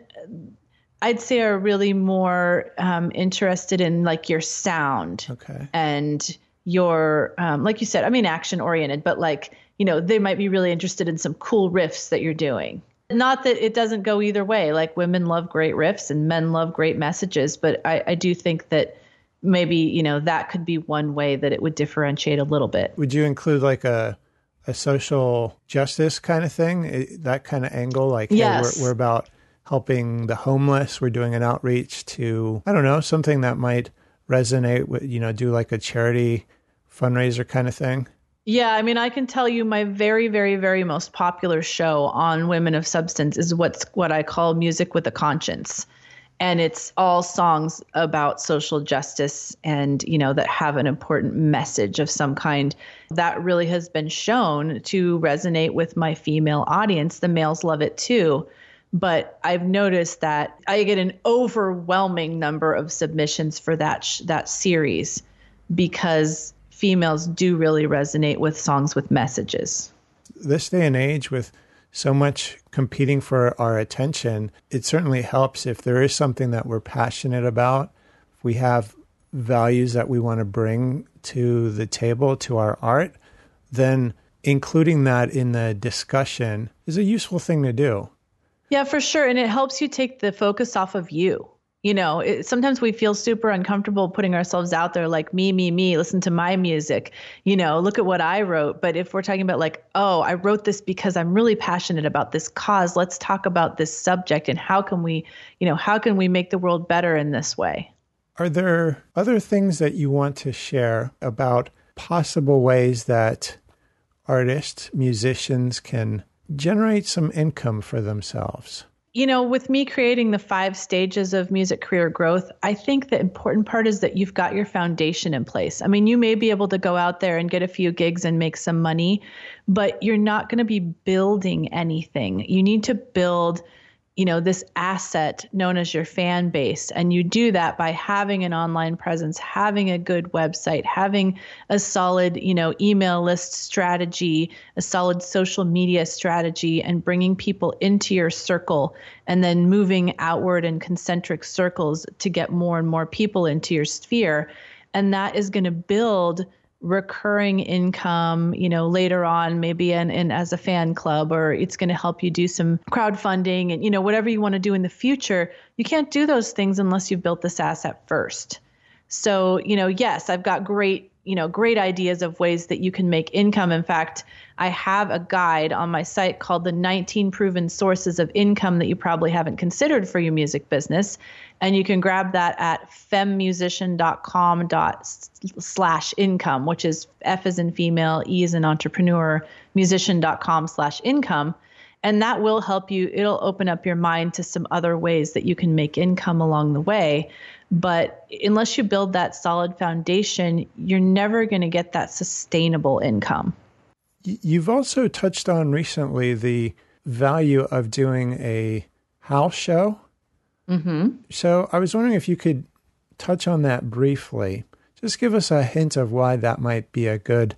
I'd say, are really more um, interested in like your sound. Okay. And your, um, like you said, I mean, action oriented, but like, you know, they might be really interested in some cool riffs that you're doing. Not that it doesn't go either way. Like women love great riffs and men love great messages, but I, I do think that maybe, you know, that could be one way that it would differentiate a little bit. Would you include like a a social justice kind of thing, that kind of angle? Like, yes. hey, we're, we're about helping the homeless. We're doing an outreach to, I don't know, something that might resonate with, you know, do like a charity fundraiser kind of thing? Yeah, I mean, I can tell you my very, very, very most popular show on women of substance is what's what I call Music with a Conscience. And it's all songs about social justice and, you know, that have an important message of some kind. That really has been shown to resonate with my female audience. The males love it too. But I've noticed that I get an overwhelming number of submissions for that sh- that series because females do really resonate with songs with messages. This day and age, with so much competing for our attention, it certainly helps if there is something that we're passionate about. If we have values that we want to bring to the table, to our art, then including that in the discussion is a useful thing to do. Yeah, for sure. And it helps you take the focus off of you. You know, it, sometimes we feel super uncomfortable putting ourselves out there like me, me, me, listen to my music, you know, look at what I wrote. But if we're talking about like, oh, I wrote this because I'm really passionate about this cause, let's talk about this subject and how can we, you know, how can we make the world better in this way? Are there other things that you want to share about possible ways that artists, musicians can generate some income for themselves? You know, with me creating the five stages of music career growth, I think the important part is that you've got your foundation in place. I mean, you may be able to go out there and get a few gigs and make some money, but you're not going to be building anything. You need to build, you know, this asset known as your fan base. And you do that by having an online presence, having a good website, having a solid, you know, email list strategy, a solid social media strategy, and bringing people into your circle and then moving outward in concentric circles to get more and more people into your sphere. And that is going to build recurring income, you know, later on, maybe in, in as a fan club, or it's going to help you do some crowdfunding and, you know, whatever you want to do in the future. You can't do those things unless you've built this asset first. So, you know, yes, I've got great, you know, great ideas of ways that you can make income. In fact, I have a guide on my site called the nineteen Proven Sources of Income that you probably haven't considered for your music business. And you can grab that at femmusician.com dot slash income, which is F as in female, E as in entrepreneur, musician.com slash income. And that will help you. It'll open up your mind to some other ways that you can make income along the way. But unless you build that solid foundation, you're never going to get that sustainable income. You've also touched on recently the value of doing a house show. Mm-hmm. So I was wondering if you could touch on that briefly. Just give us a hint of why that might be a good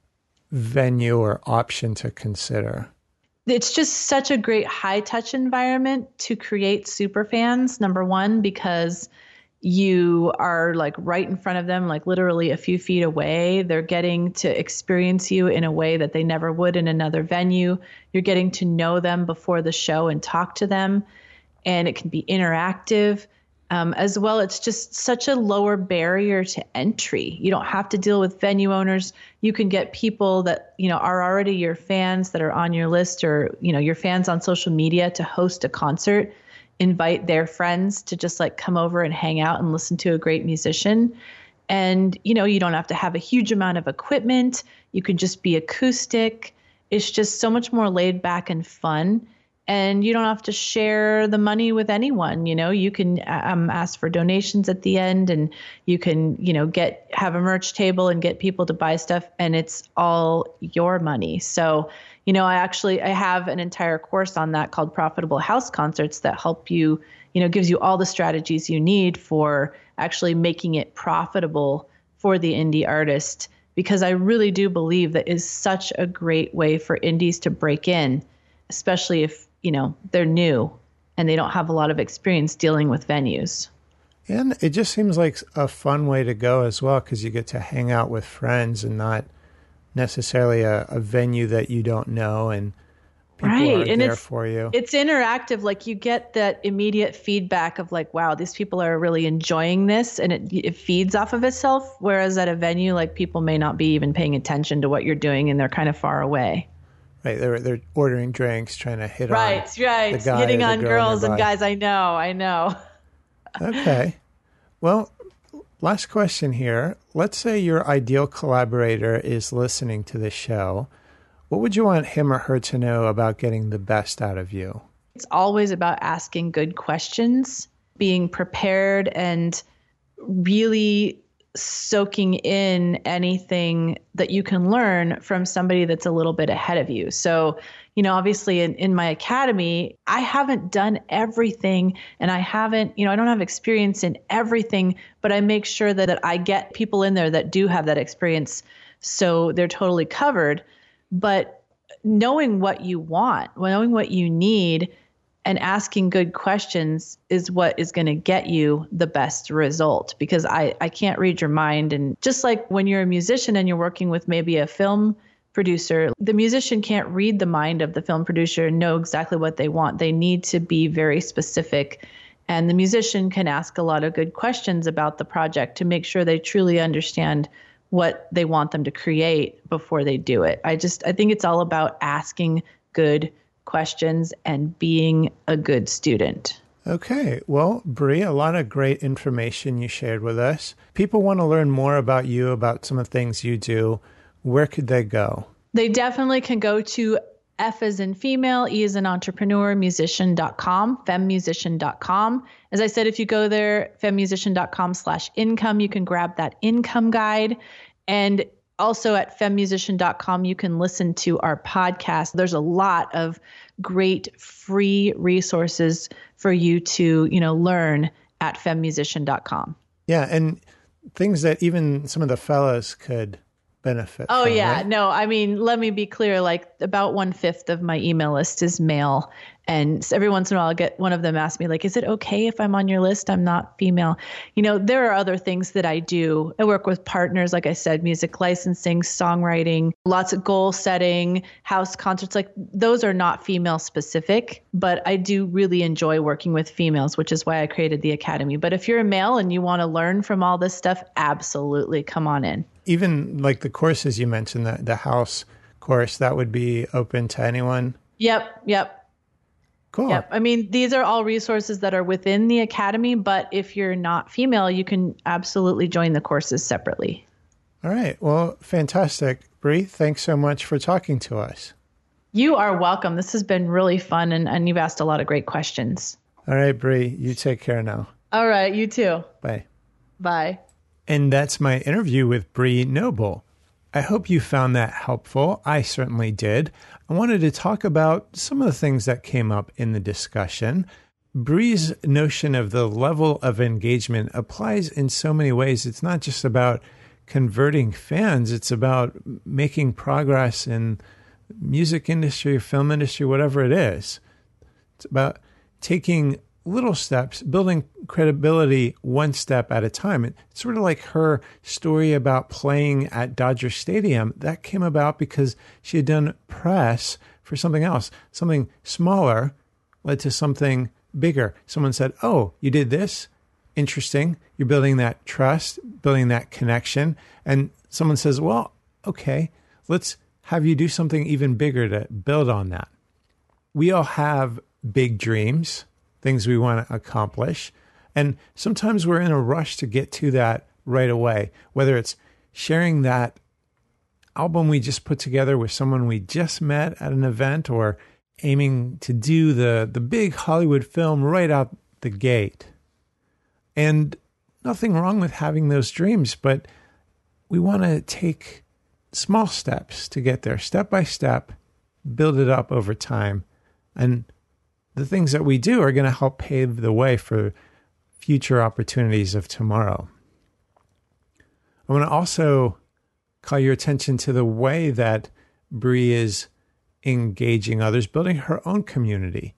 venue or option to consider. It's just such a great high touch environment to create super fans, number one, because you are like right in front of them, like literally a few feet away. They're getting to experience you in a way that they never would in another venue. You're getting to know them before the show and talk to them. And it can be interactive um, as well. It's just such a lower barrier to entry. You don't have to deal with venue owners. You can get people that, you know, are already your fans that are on your list, or, you know, your fans on social media to host a concert. Invite their friends to just like come over and hang out and listen to a great musician. And, you know, you don't have to have a huge amount of equipment. You can just be acoustic. It's just so much more laid back and fun. and you don't have to share the money with anyone. You know, you can um, ask for donations at the end, and you can, you know, get have a merch table and get people to buy stuff, and it's all your money. So, you know, I actually I have an entire course on that called Profitable House Concerts that help you, you know, gives you all the strategies you need for actually making it profitable for the indie artist, because I really do believe that is such a great way for indies to break in, especially if, you know, they're new and they don't have a lot of experience dealing with venues. And it just seems like a fun way to go as well, because you get to hang out with friends and not necessarily a, a venue that you don't know, and people right. are and there it's, for you. It's interactive. Like you get that immediate feedback of like, wow, these people are really enjoying this, and it, it feeds off of itself. Whereas at a venue, like people may not be even paying attention to what you're doing, and they're kind of far away. Right, they're they're ordering drinks, trying to hit right, on right, the guy hitting or the on girl girls nearby. and guys. I know, I know. Okay, well, last question here. Let's say your ideal collaborator is listening to this show. What would you want him or her to know about getting the best out of you? It's always about asking good questions, being prepared, and really soaking in anything that you can learn from somebody that's a little bit ahead of you. So, you know, obviously in, in my academy, I haven't done everything, and I haven't, you know, I don't have experience in everything, but I make sure that, that I get people in there that do have that experience, so they're totally covered. But knowing what you want, knowing what you need, and asking good questions is what is going to get you the best result, because I, I can't read your mind. And just like when you're a musician and you're working with maybe a film producer, the musician can't read the mind of the film producer and know exactly what they want. They need to be very specific. And the musician can ask a lot of good questions about the project to make sure they truly understand what they want them to create before they do it. I just, I think it's all about asking good questions and being a good student. Okay. Well, Bree, a lot of great information you shared with us. People want to learn more about you, about some of the things you do. Where could they go? They definitely can go to F as in female, E as in entrepreneur, musician dot com, femmusician dot com. As I said, if you go there, femmusician dot com slash income, you can grab that income guide. And also at femmusician dot com, you can listen to our podcast. There's a lot of great free resources for you to, you know, learn at femmusician dot com. Yeah, and things that even some of the fellows could benefit Oh, from, yeah. right? No, I mean, let me be clear. Like about one fifth of my email list is male. And every once in a while, I'll get one of them ask me, like, is it okay if I'm on your list? I'm not female. You know, there are other things that I do. I work with partners, like I said, music licensing, songwriting, lots of goal setting, house concerts. Like those are not female specific, but I do really enjoy working with females, which is why I created the Academy. But if you're a male and you want to learn from all this stuff, absolutely come on in. Even like the courses you mentioned, the, the house course, that would be open to anyone? Yep, yep. Cool. Yep. I mean, these are all resources that are within the Academy, but if you're not female, you can absolutely join the courses separately. All right. Well, fantastic. Bree, thanks so much for talking to us. You are welcome. This has been really fun, and, and you've asked a lot of great questions. All right, Bree, you take care now. All right. You too. Bye. Bye. And that's my interview with Bree Noble. I hope you found that helpful. I certainly did. I wanted to talk about some of the things that came up in the discussion. Bree's notion of the level of engagement applies in so many ways. It's not just about converting fans. It's about making progress in music industry, film industry, whatever it is. It's about taking little steps, building credibility one step at a time. It's sort of like her story about playing at Dodger Stadium. That came about because she had done press for something else. Something smaller led to something bigger. Someone said, oh, you did this? Interesting. You're building that trust, building that connection. And someone says, well, okay, let's have you do something even bigger to build on that. We all have big dreams, things we want to accomplish. And sometimes we're in a rush to get to that right away, whether it's sharing that album we just put together with someone we just met at an event, or aiming to do the, the big Hollywood film right out the gate. And nothing wrong with having those dreams, but we want to take small steps to get there, step by step, build it up over time. And the things that we do are going to help pave the way for future opportunities of tomorrow. I want to also call your attention to the way that Bree is engaging others, building her own community.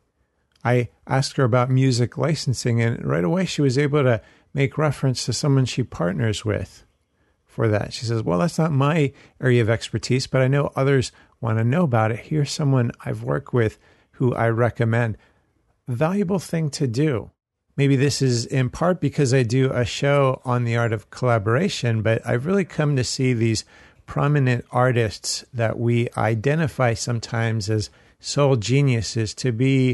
I asked her about music licensing, and right away she was able to make reference to someone she partners with for that. She says, well, that's not my area of expertise, but I know others want to know about it. Here's someone I've worked with who I recommend. Valuable thing to do. Maybe this is in part because I do a show on the art of collaboration, but I've really come to see these prominent artists that we identify sometimes as soul geniuses to be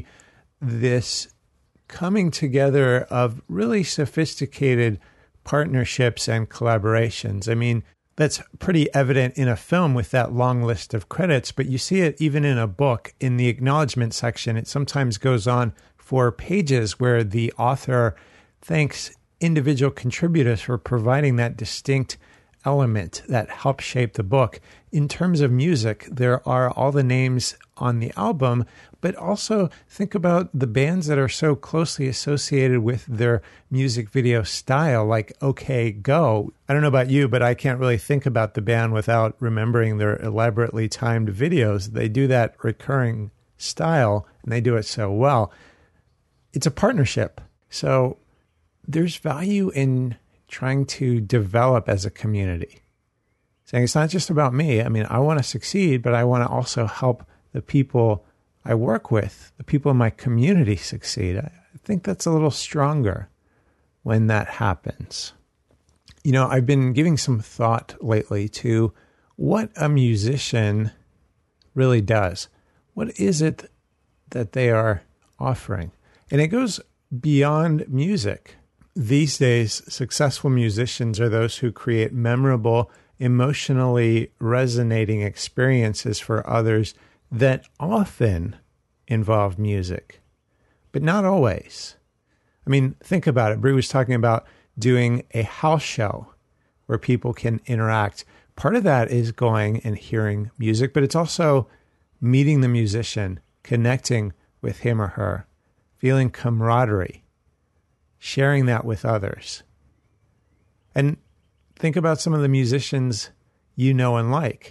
this coming together of really sophisticated partnerships and collaborations. I mean, that's pretty evident in a film with that long list of credits, but you see it even in a book. In the acknowledgement section, it sometimes goes on for pages where the author thanks individual contributors for providing that distinct element that helps shape the book. In terms of music, there are all the names on the album, but also think about the bands that are so closely associated with their music video style, like OK Go. I don't know about you, but I can't really think about the band without remembering their elaborately timed videos. They do that recurring style, and they do it so well. It's a partnership. So there's value in trying to develop as a community. Saying it's not just about me. I mean, I want to succeed, but I want to also help the people I work with, the people in my community succeed. I think that's a little stronger when that happens. You know, I've been giving some thought lately to what a musician really does. What is it that they are offering? And it goes beyond music. These days, successful musicians are those who create memorable, emotionally resonating experiences for others that often involve music, but not always. I mean, think about it. Bree was talking about doing a house show where people can interact. Part of that is going and hearing music, but it's also meeting the musician, connecting with him or her, feeling camaraderie, sharing that with others. And think about some of the musicians you know and like.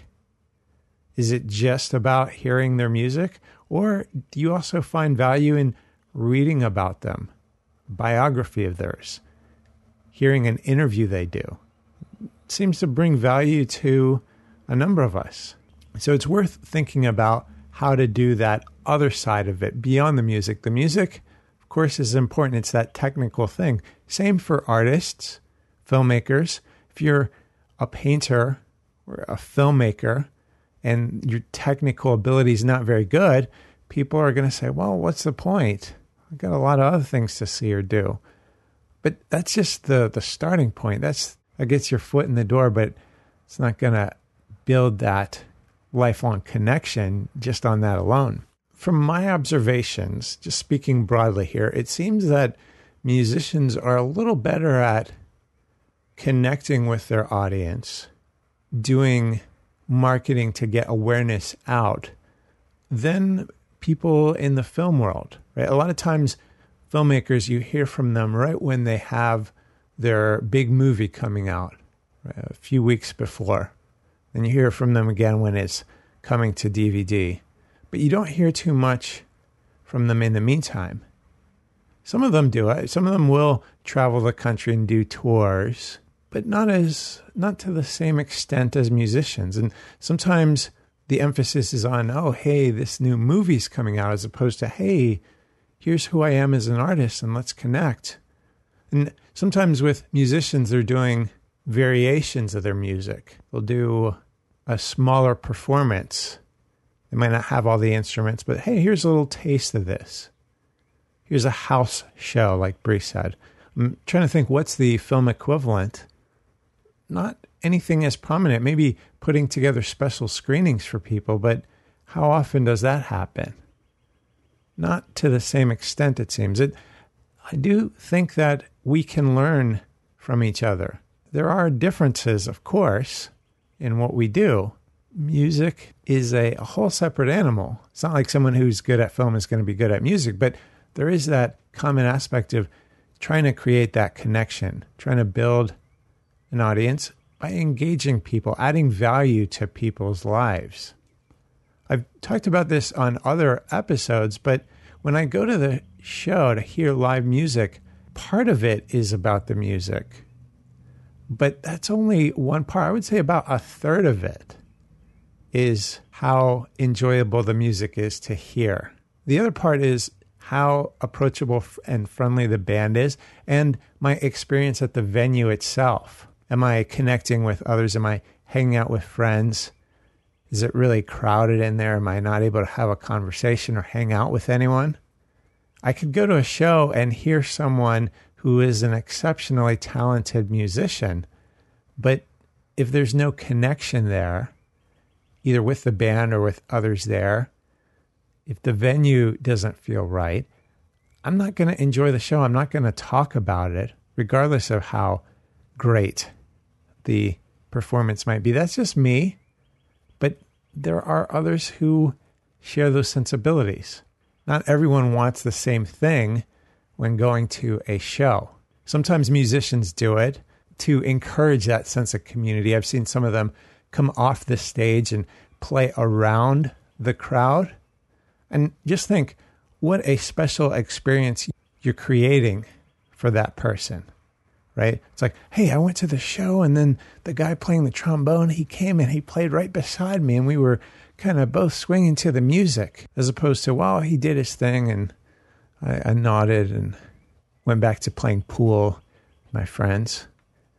Is it just about hearing their music? Or do you also find value in reading about them, biography of theirs, hearing an interview they do? It seems to bring value to a number of us. So it's worth thinking about how to do that other side of it beyond the music. The music, of course, is important. It's that technical thing. Same for artists, filmmakers. If you're a painter or a filmmaker and your technical ability is not very good, people are going to say, well, what's the point? I've got a lot of other things to see or do. But that's just the, the starting point. That's, that gets your foot in the door, but it's not going to build that lifelong connection just on that alone. From my observations, just speaking broadly here, it seems that musicians are a little better at connecting with their audience, doing marketing to get awareness out than people in the film world, right? A lot of times filmmakers, you hear from them right when they have their big movie coming out, right, a few weeks before. Then you hear from them again when it's coming to D V D. But you don't hear too much from them in the meantime. Some of them do it. Some of them will travel the country and do tours, but not as not to the same extent as musicians. And sometimes the emphasis is on, oh, hey, this new movie's coming out, as opposed to, hey, here's who I am as an artist and let's connect. And sometimes with musicians, they're doing variations of their music. They'll do a smaller performance. They might not have all the instruments, but hey, here's a little taste of this. Here's a house show, like Bree said. I'm trying to think, what's the film equivalent? Not anything as prominent, maybe putting together special screenings for people, but how often does that happen? not to the same extent, it seems. It, I do think that we can learn from each other. There are differences, of course, in what we do. Music is a, a whole separate animal. It's not like someone who's good at film is going to be good at music, but there is that common aspect of trying to create that connection, trying to build an audience by engaging people, adding value to people's lives. I've talked about this on other episodes, but when I go to the show to hear live music, part of it is about the music. But that's only one part. I would say about a third of it is how enjoyable the music is to hear. The other part is how approachable and friendly the band is and my experience at the venue itself. Am I connecting with others? Am I hanging out with friends? Is it really crowded in there? Am I not able to have a conversation or hang out with anyone? I could go to a show and hear someone who is an exceptionally talented musician, but if there's no connection there, either with the band or with others there, if the venue doesn't feel right, I'm not going to enjoy the show. I'm not going to talk about it, regardless of how great the performance might be. That's just me. But there are others who share those sensibilities. Not everyone wants the same thing when going to a show. Sometimes musicians do it to encourage that sense of community. I've seen some of them come off the stage and play around the crowd. And just think, what a special experience you're creating for that person, right? It's like, hey, I went to the show and then the guy playing the trombone, he came and he played right beside me and we were kind of both swinging to the music, as opposed to, well, he did his thing and I, I nodded and went back to playing pool with my friends.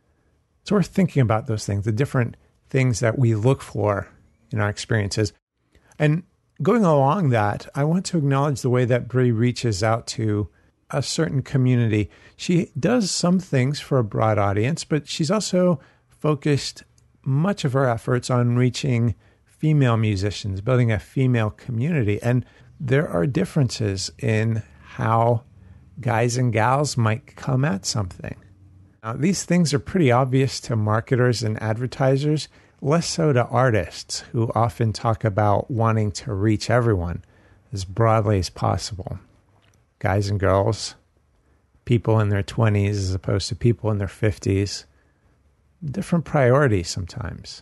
It's worth thinking about those things, the different things that we look for in our experiences. And going along that, I want to acknowledge the way that Brie reaches out to a certain community. She does some things for a broad audience, but she's also focused much of her efforts on reaching female musicians, building a female community. And there are differences in how guys and gals might come at something. Now, these things are pretty obvious to marketers and advertisers, less so to artists who often talk about wanting to reach everyone as broadly as possible. Guys and girls, people in their twenties as opposed to people in their fifties. Different priorities sometimes.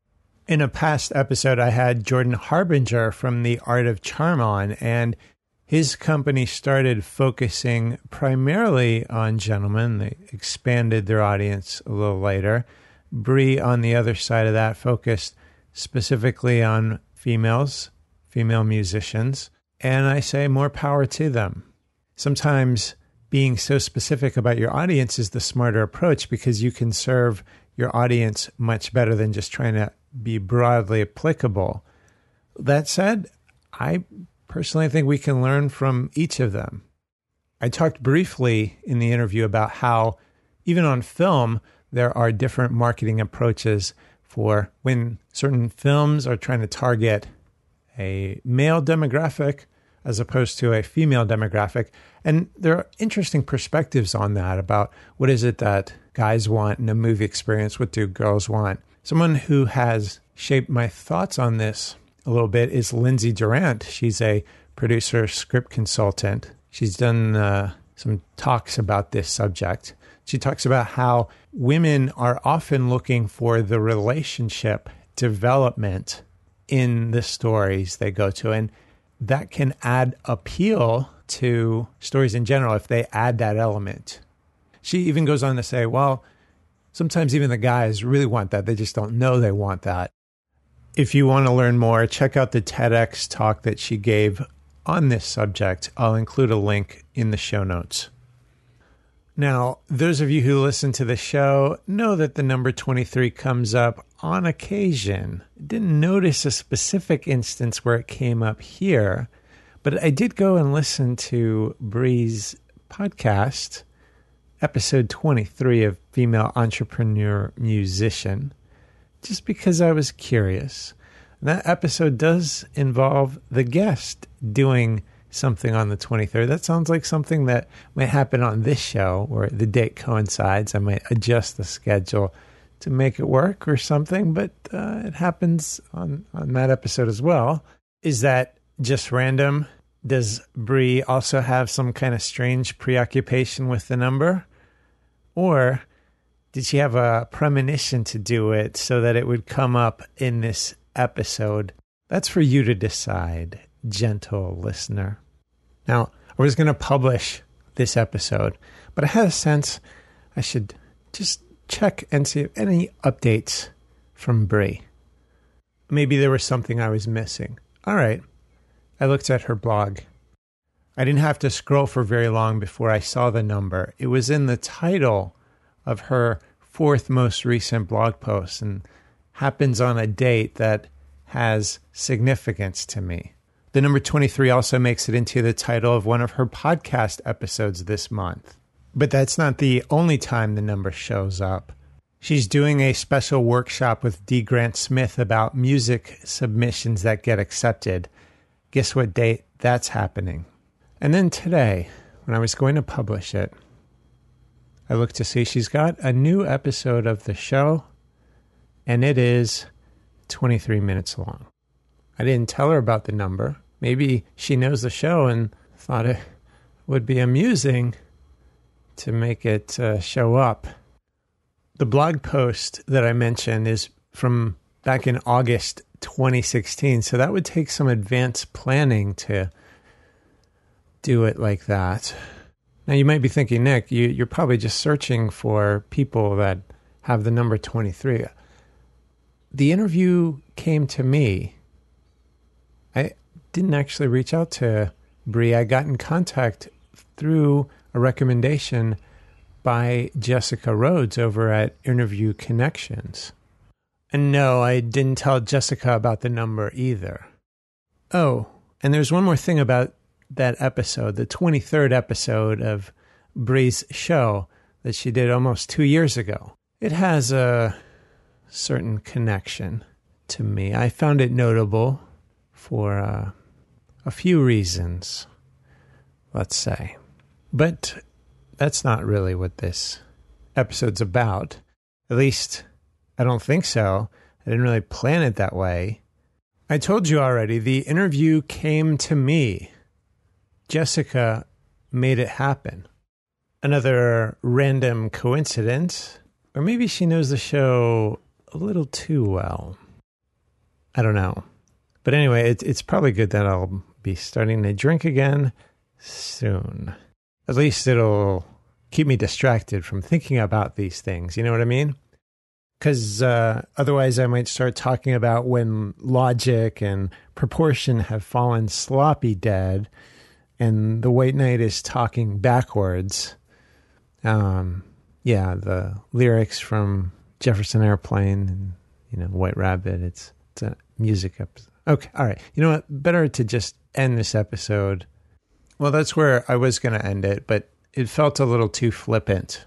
In a past episode, I had Jordan Harbinger from The Art of Charm on, and his company started focusing primarily on gentlemen. They expanded their audience a little later. Brie, on the other side of that, focused specifically on females, female musicians, and I say more power to them. Sometimes being so specific about your audience is the smarter approach because you can serve your audience much better than just trying to be broadly applicable. That said, I personally think we can learn from each of them. I talked briefly in the interview about how even on film, there are different marketing approaches for when certain films are trying to target a male demographic as opposed to a female demographic. And there are interesting perspectives on that about what is it that guys want in a movie experience, what do girls want. Someone who has shaped my thoughts on this a little bit is Lindsay Durant. She's a producer, script consultant. She's done uh, some talks about this subject. She talks about how women are often looking for the relationship development in the stories they go to. And that can add appeal to stories in general if they add that element. She even goes on to say, well, sometimes even the guys really want that. They just don't know they want that. If you want to learn more, check out the TEDx talk that she gave on this subject. I'll include a link in the show notes. Now, those of you who listen to the show know that the number twenty-three comes up on occasion. I didn't notice a specific instance where it came up here, but I did go and listen to Brie's podcast, episode twenty-three of Female Entrepreneur Musician, just because I was curious. That episode does involve the guest doing something on the twenty-third. That sounds like something that might happen on this show where the date coincides. I might adjust the schedule to make it work or something, but uh, it happens on, on that episode as well. Is that just random? Does Bree also have some kind of strange preoccupation with the number? Or did she have a premonition to do it so that it would come up in this episode? That's for you to decide, gentle listener. Now, I was going to publish this episode, but I had a sense I should just check and see if any updates from Bree. Maybe there was something I was missing. All right. I looked at her blog. I didn't have to scroll for very long before I saw the number. It was in the title of her fourth most recent blog post and happens on a date that has significance to me. The number twenty-three also makes it into the title of one of her podcast episodes this month. But that's not the only time the number shows up. She's doing a special workshop with D. Grant Smith about music submissions that get accepted. Guess what date that's happening? And then today, when I was going to publish it, I looked to see she's got a new episode of the show, and it is twenty-three minutes long. I didn't tell her about the number. Maybe she knows the show and thought it would be amusing to make it uh, show up. The blog post that I mentioned is from back in August twenty sixteen, so that would take some advanced planning to do it like that. Now, you might be thinking, Nick, you, you're probably just searching for people that have the number twenty-three. The interview came to me. I didn't actually reach out to Bree. I got in contact through a recommendation by Jessica Rhodes over at Interview Connections. And no, I didn't tell Jessica about the number either. Oh, and there's one more thing about that episode, the twenty-third episode of Bree's show that she did almost two years ago. It has a certain connection to me. I found it notable for uh, a few reasons, let's say. But that's not really what this episode's about. At least, I don't think so. I didn't really plan it that way. I told you already, the interview came to me. Jessica made it happen. Another random coincidence, or maybe she knows the show a little too well. I don't know. But anyway, it, it's probably good that I'll be starting to drink again soon. At least it'll keep me distracted from thinking about these things. You know what I mean? Because uh, otherwise I might start talking about when logic and proportion have fallen sloppy dead and the White Knight is talking backwards. Um, yeah, the lyrics from Jefferson Airplane and, you know, White Rabbit. It's, it's a music episode. Okay, all right. You know what? Better to just end this episode. Well, that's where I was going to end it, but it felt a little too flippant.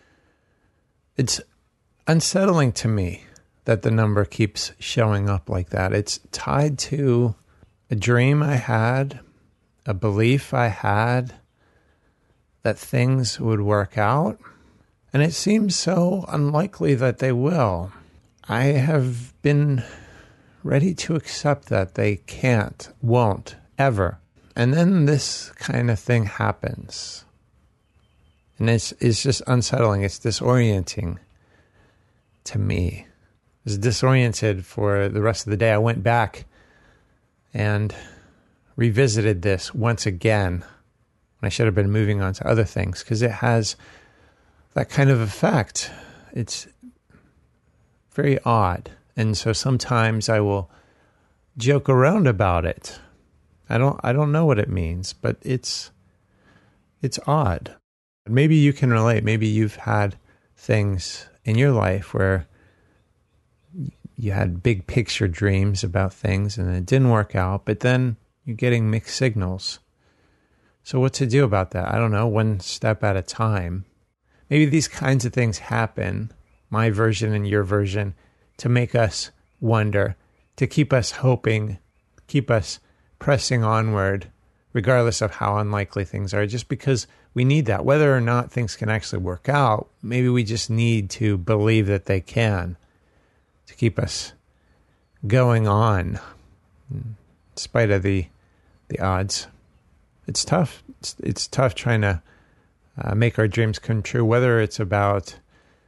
It's unsettling to me that the number keeps showing up like that. It's tied to a dream I had, a belief I had that things would work out, and it seems so unlikely that they will. I have been ready to accept that they can't, won't, ever. And then this kind of thing happens. And it's, it's just unsettling. It's disorienting to me. I was disoriented for the rest of the day. I went back and revisited this once again when I should have been moving on to other things, because it has that kind of effect. It's very odd. And so sometimes I will joke around about it. I don't I don't know what it means, but it's it's odd. Maybe you can relate. Maybe you've had things in your life where you had big picture dreams about things and it didn't work out, but then you're getting mixed signals. So what to do about that? I don't know, one step at a time. Maybe these kinds of things happen, my version and your version, to make us wonder, to keep us hoping, keep us pressing onward, regardless of how unlikely things are, just because we need that. Whether or not things can actually work out, maybe we just need to believe that they can to keep us going on in spite of the the odds. It's tough. It's, it's tough trying to uh, make our dreams come true, whether it's about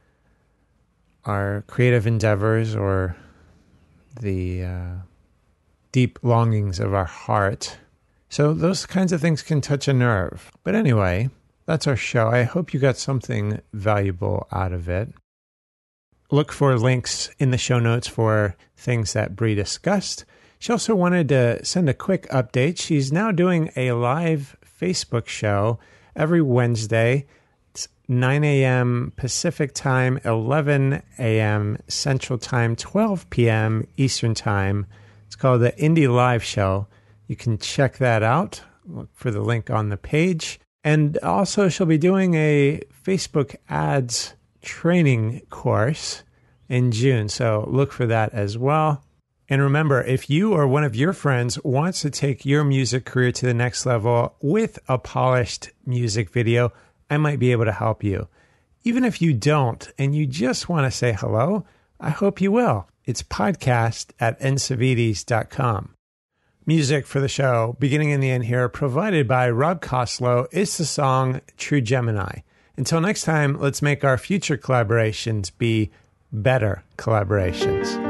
our creative endeavors or the uh, deep longings of our heart. So those kinds of things can touch a nerve. But anyway, that's our show. I hope you got something valuable out of it. Look for links in the show notes for things that Bree discussed. She also wanted to send a quick update. She's now doing a live Facebook show every Wednesday. It's nine a.m. Pacific time, eleven a.m. Central time, twelve p.m. Eastern time. It's called the Indie Live Show. You can check that out. Look for the link on the page. And also, she'll be doing a Facebook ads training course in June. So look for that as well. And remember, if you or one of your friends wants to take your music career to the next level with a polished music video, I might be able to help you. Even if you don't and you just want to say hello, I hope you will. It's podcast at n savides dot com. Music for the show, beginning and the end here, provided by Rob Koslow. It's the song True Gemini. Until next time, let's make our future collaborations be better collaborations.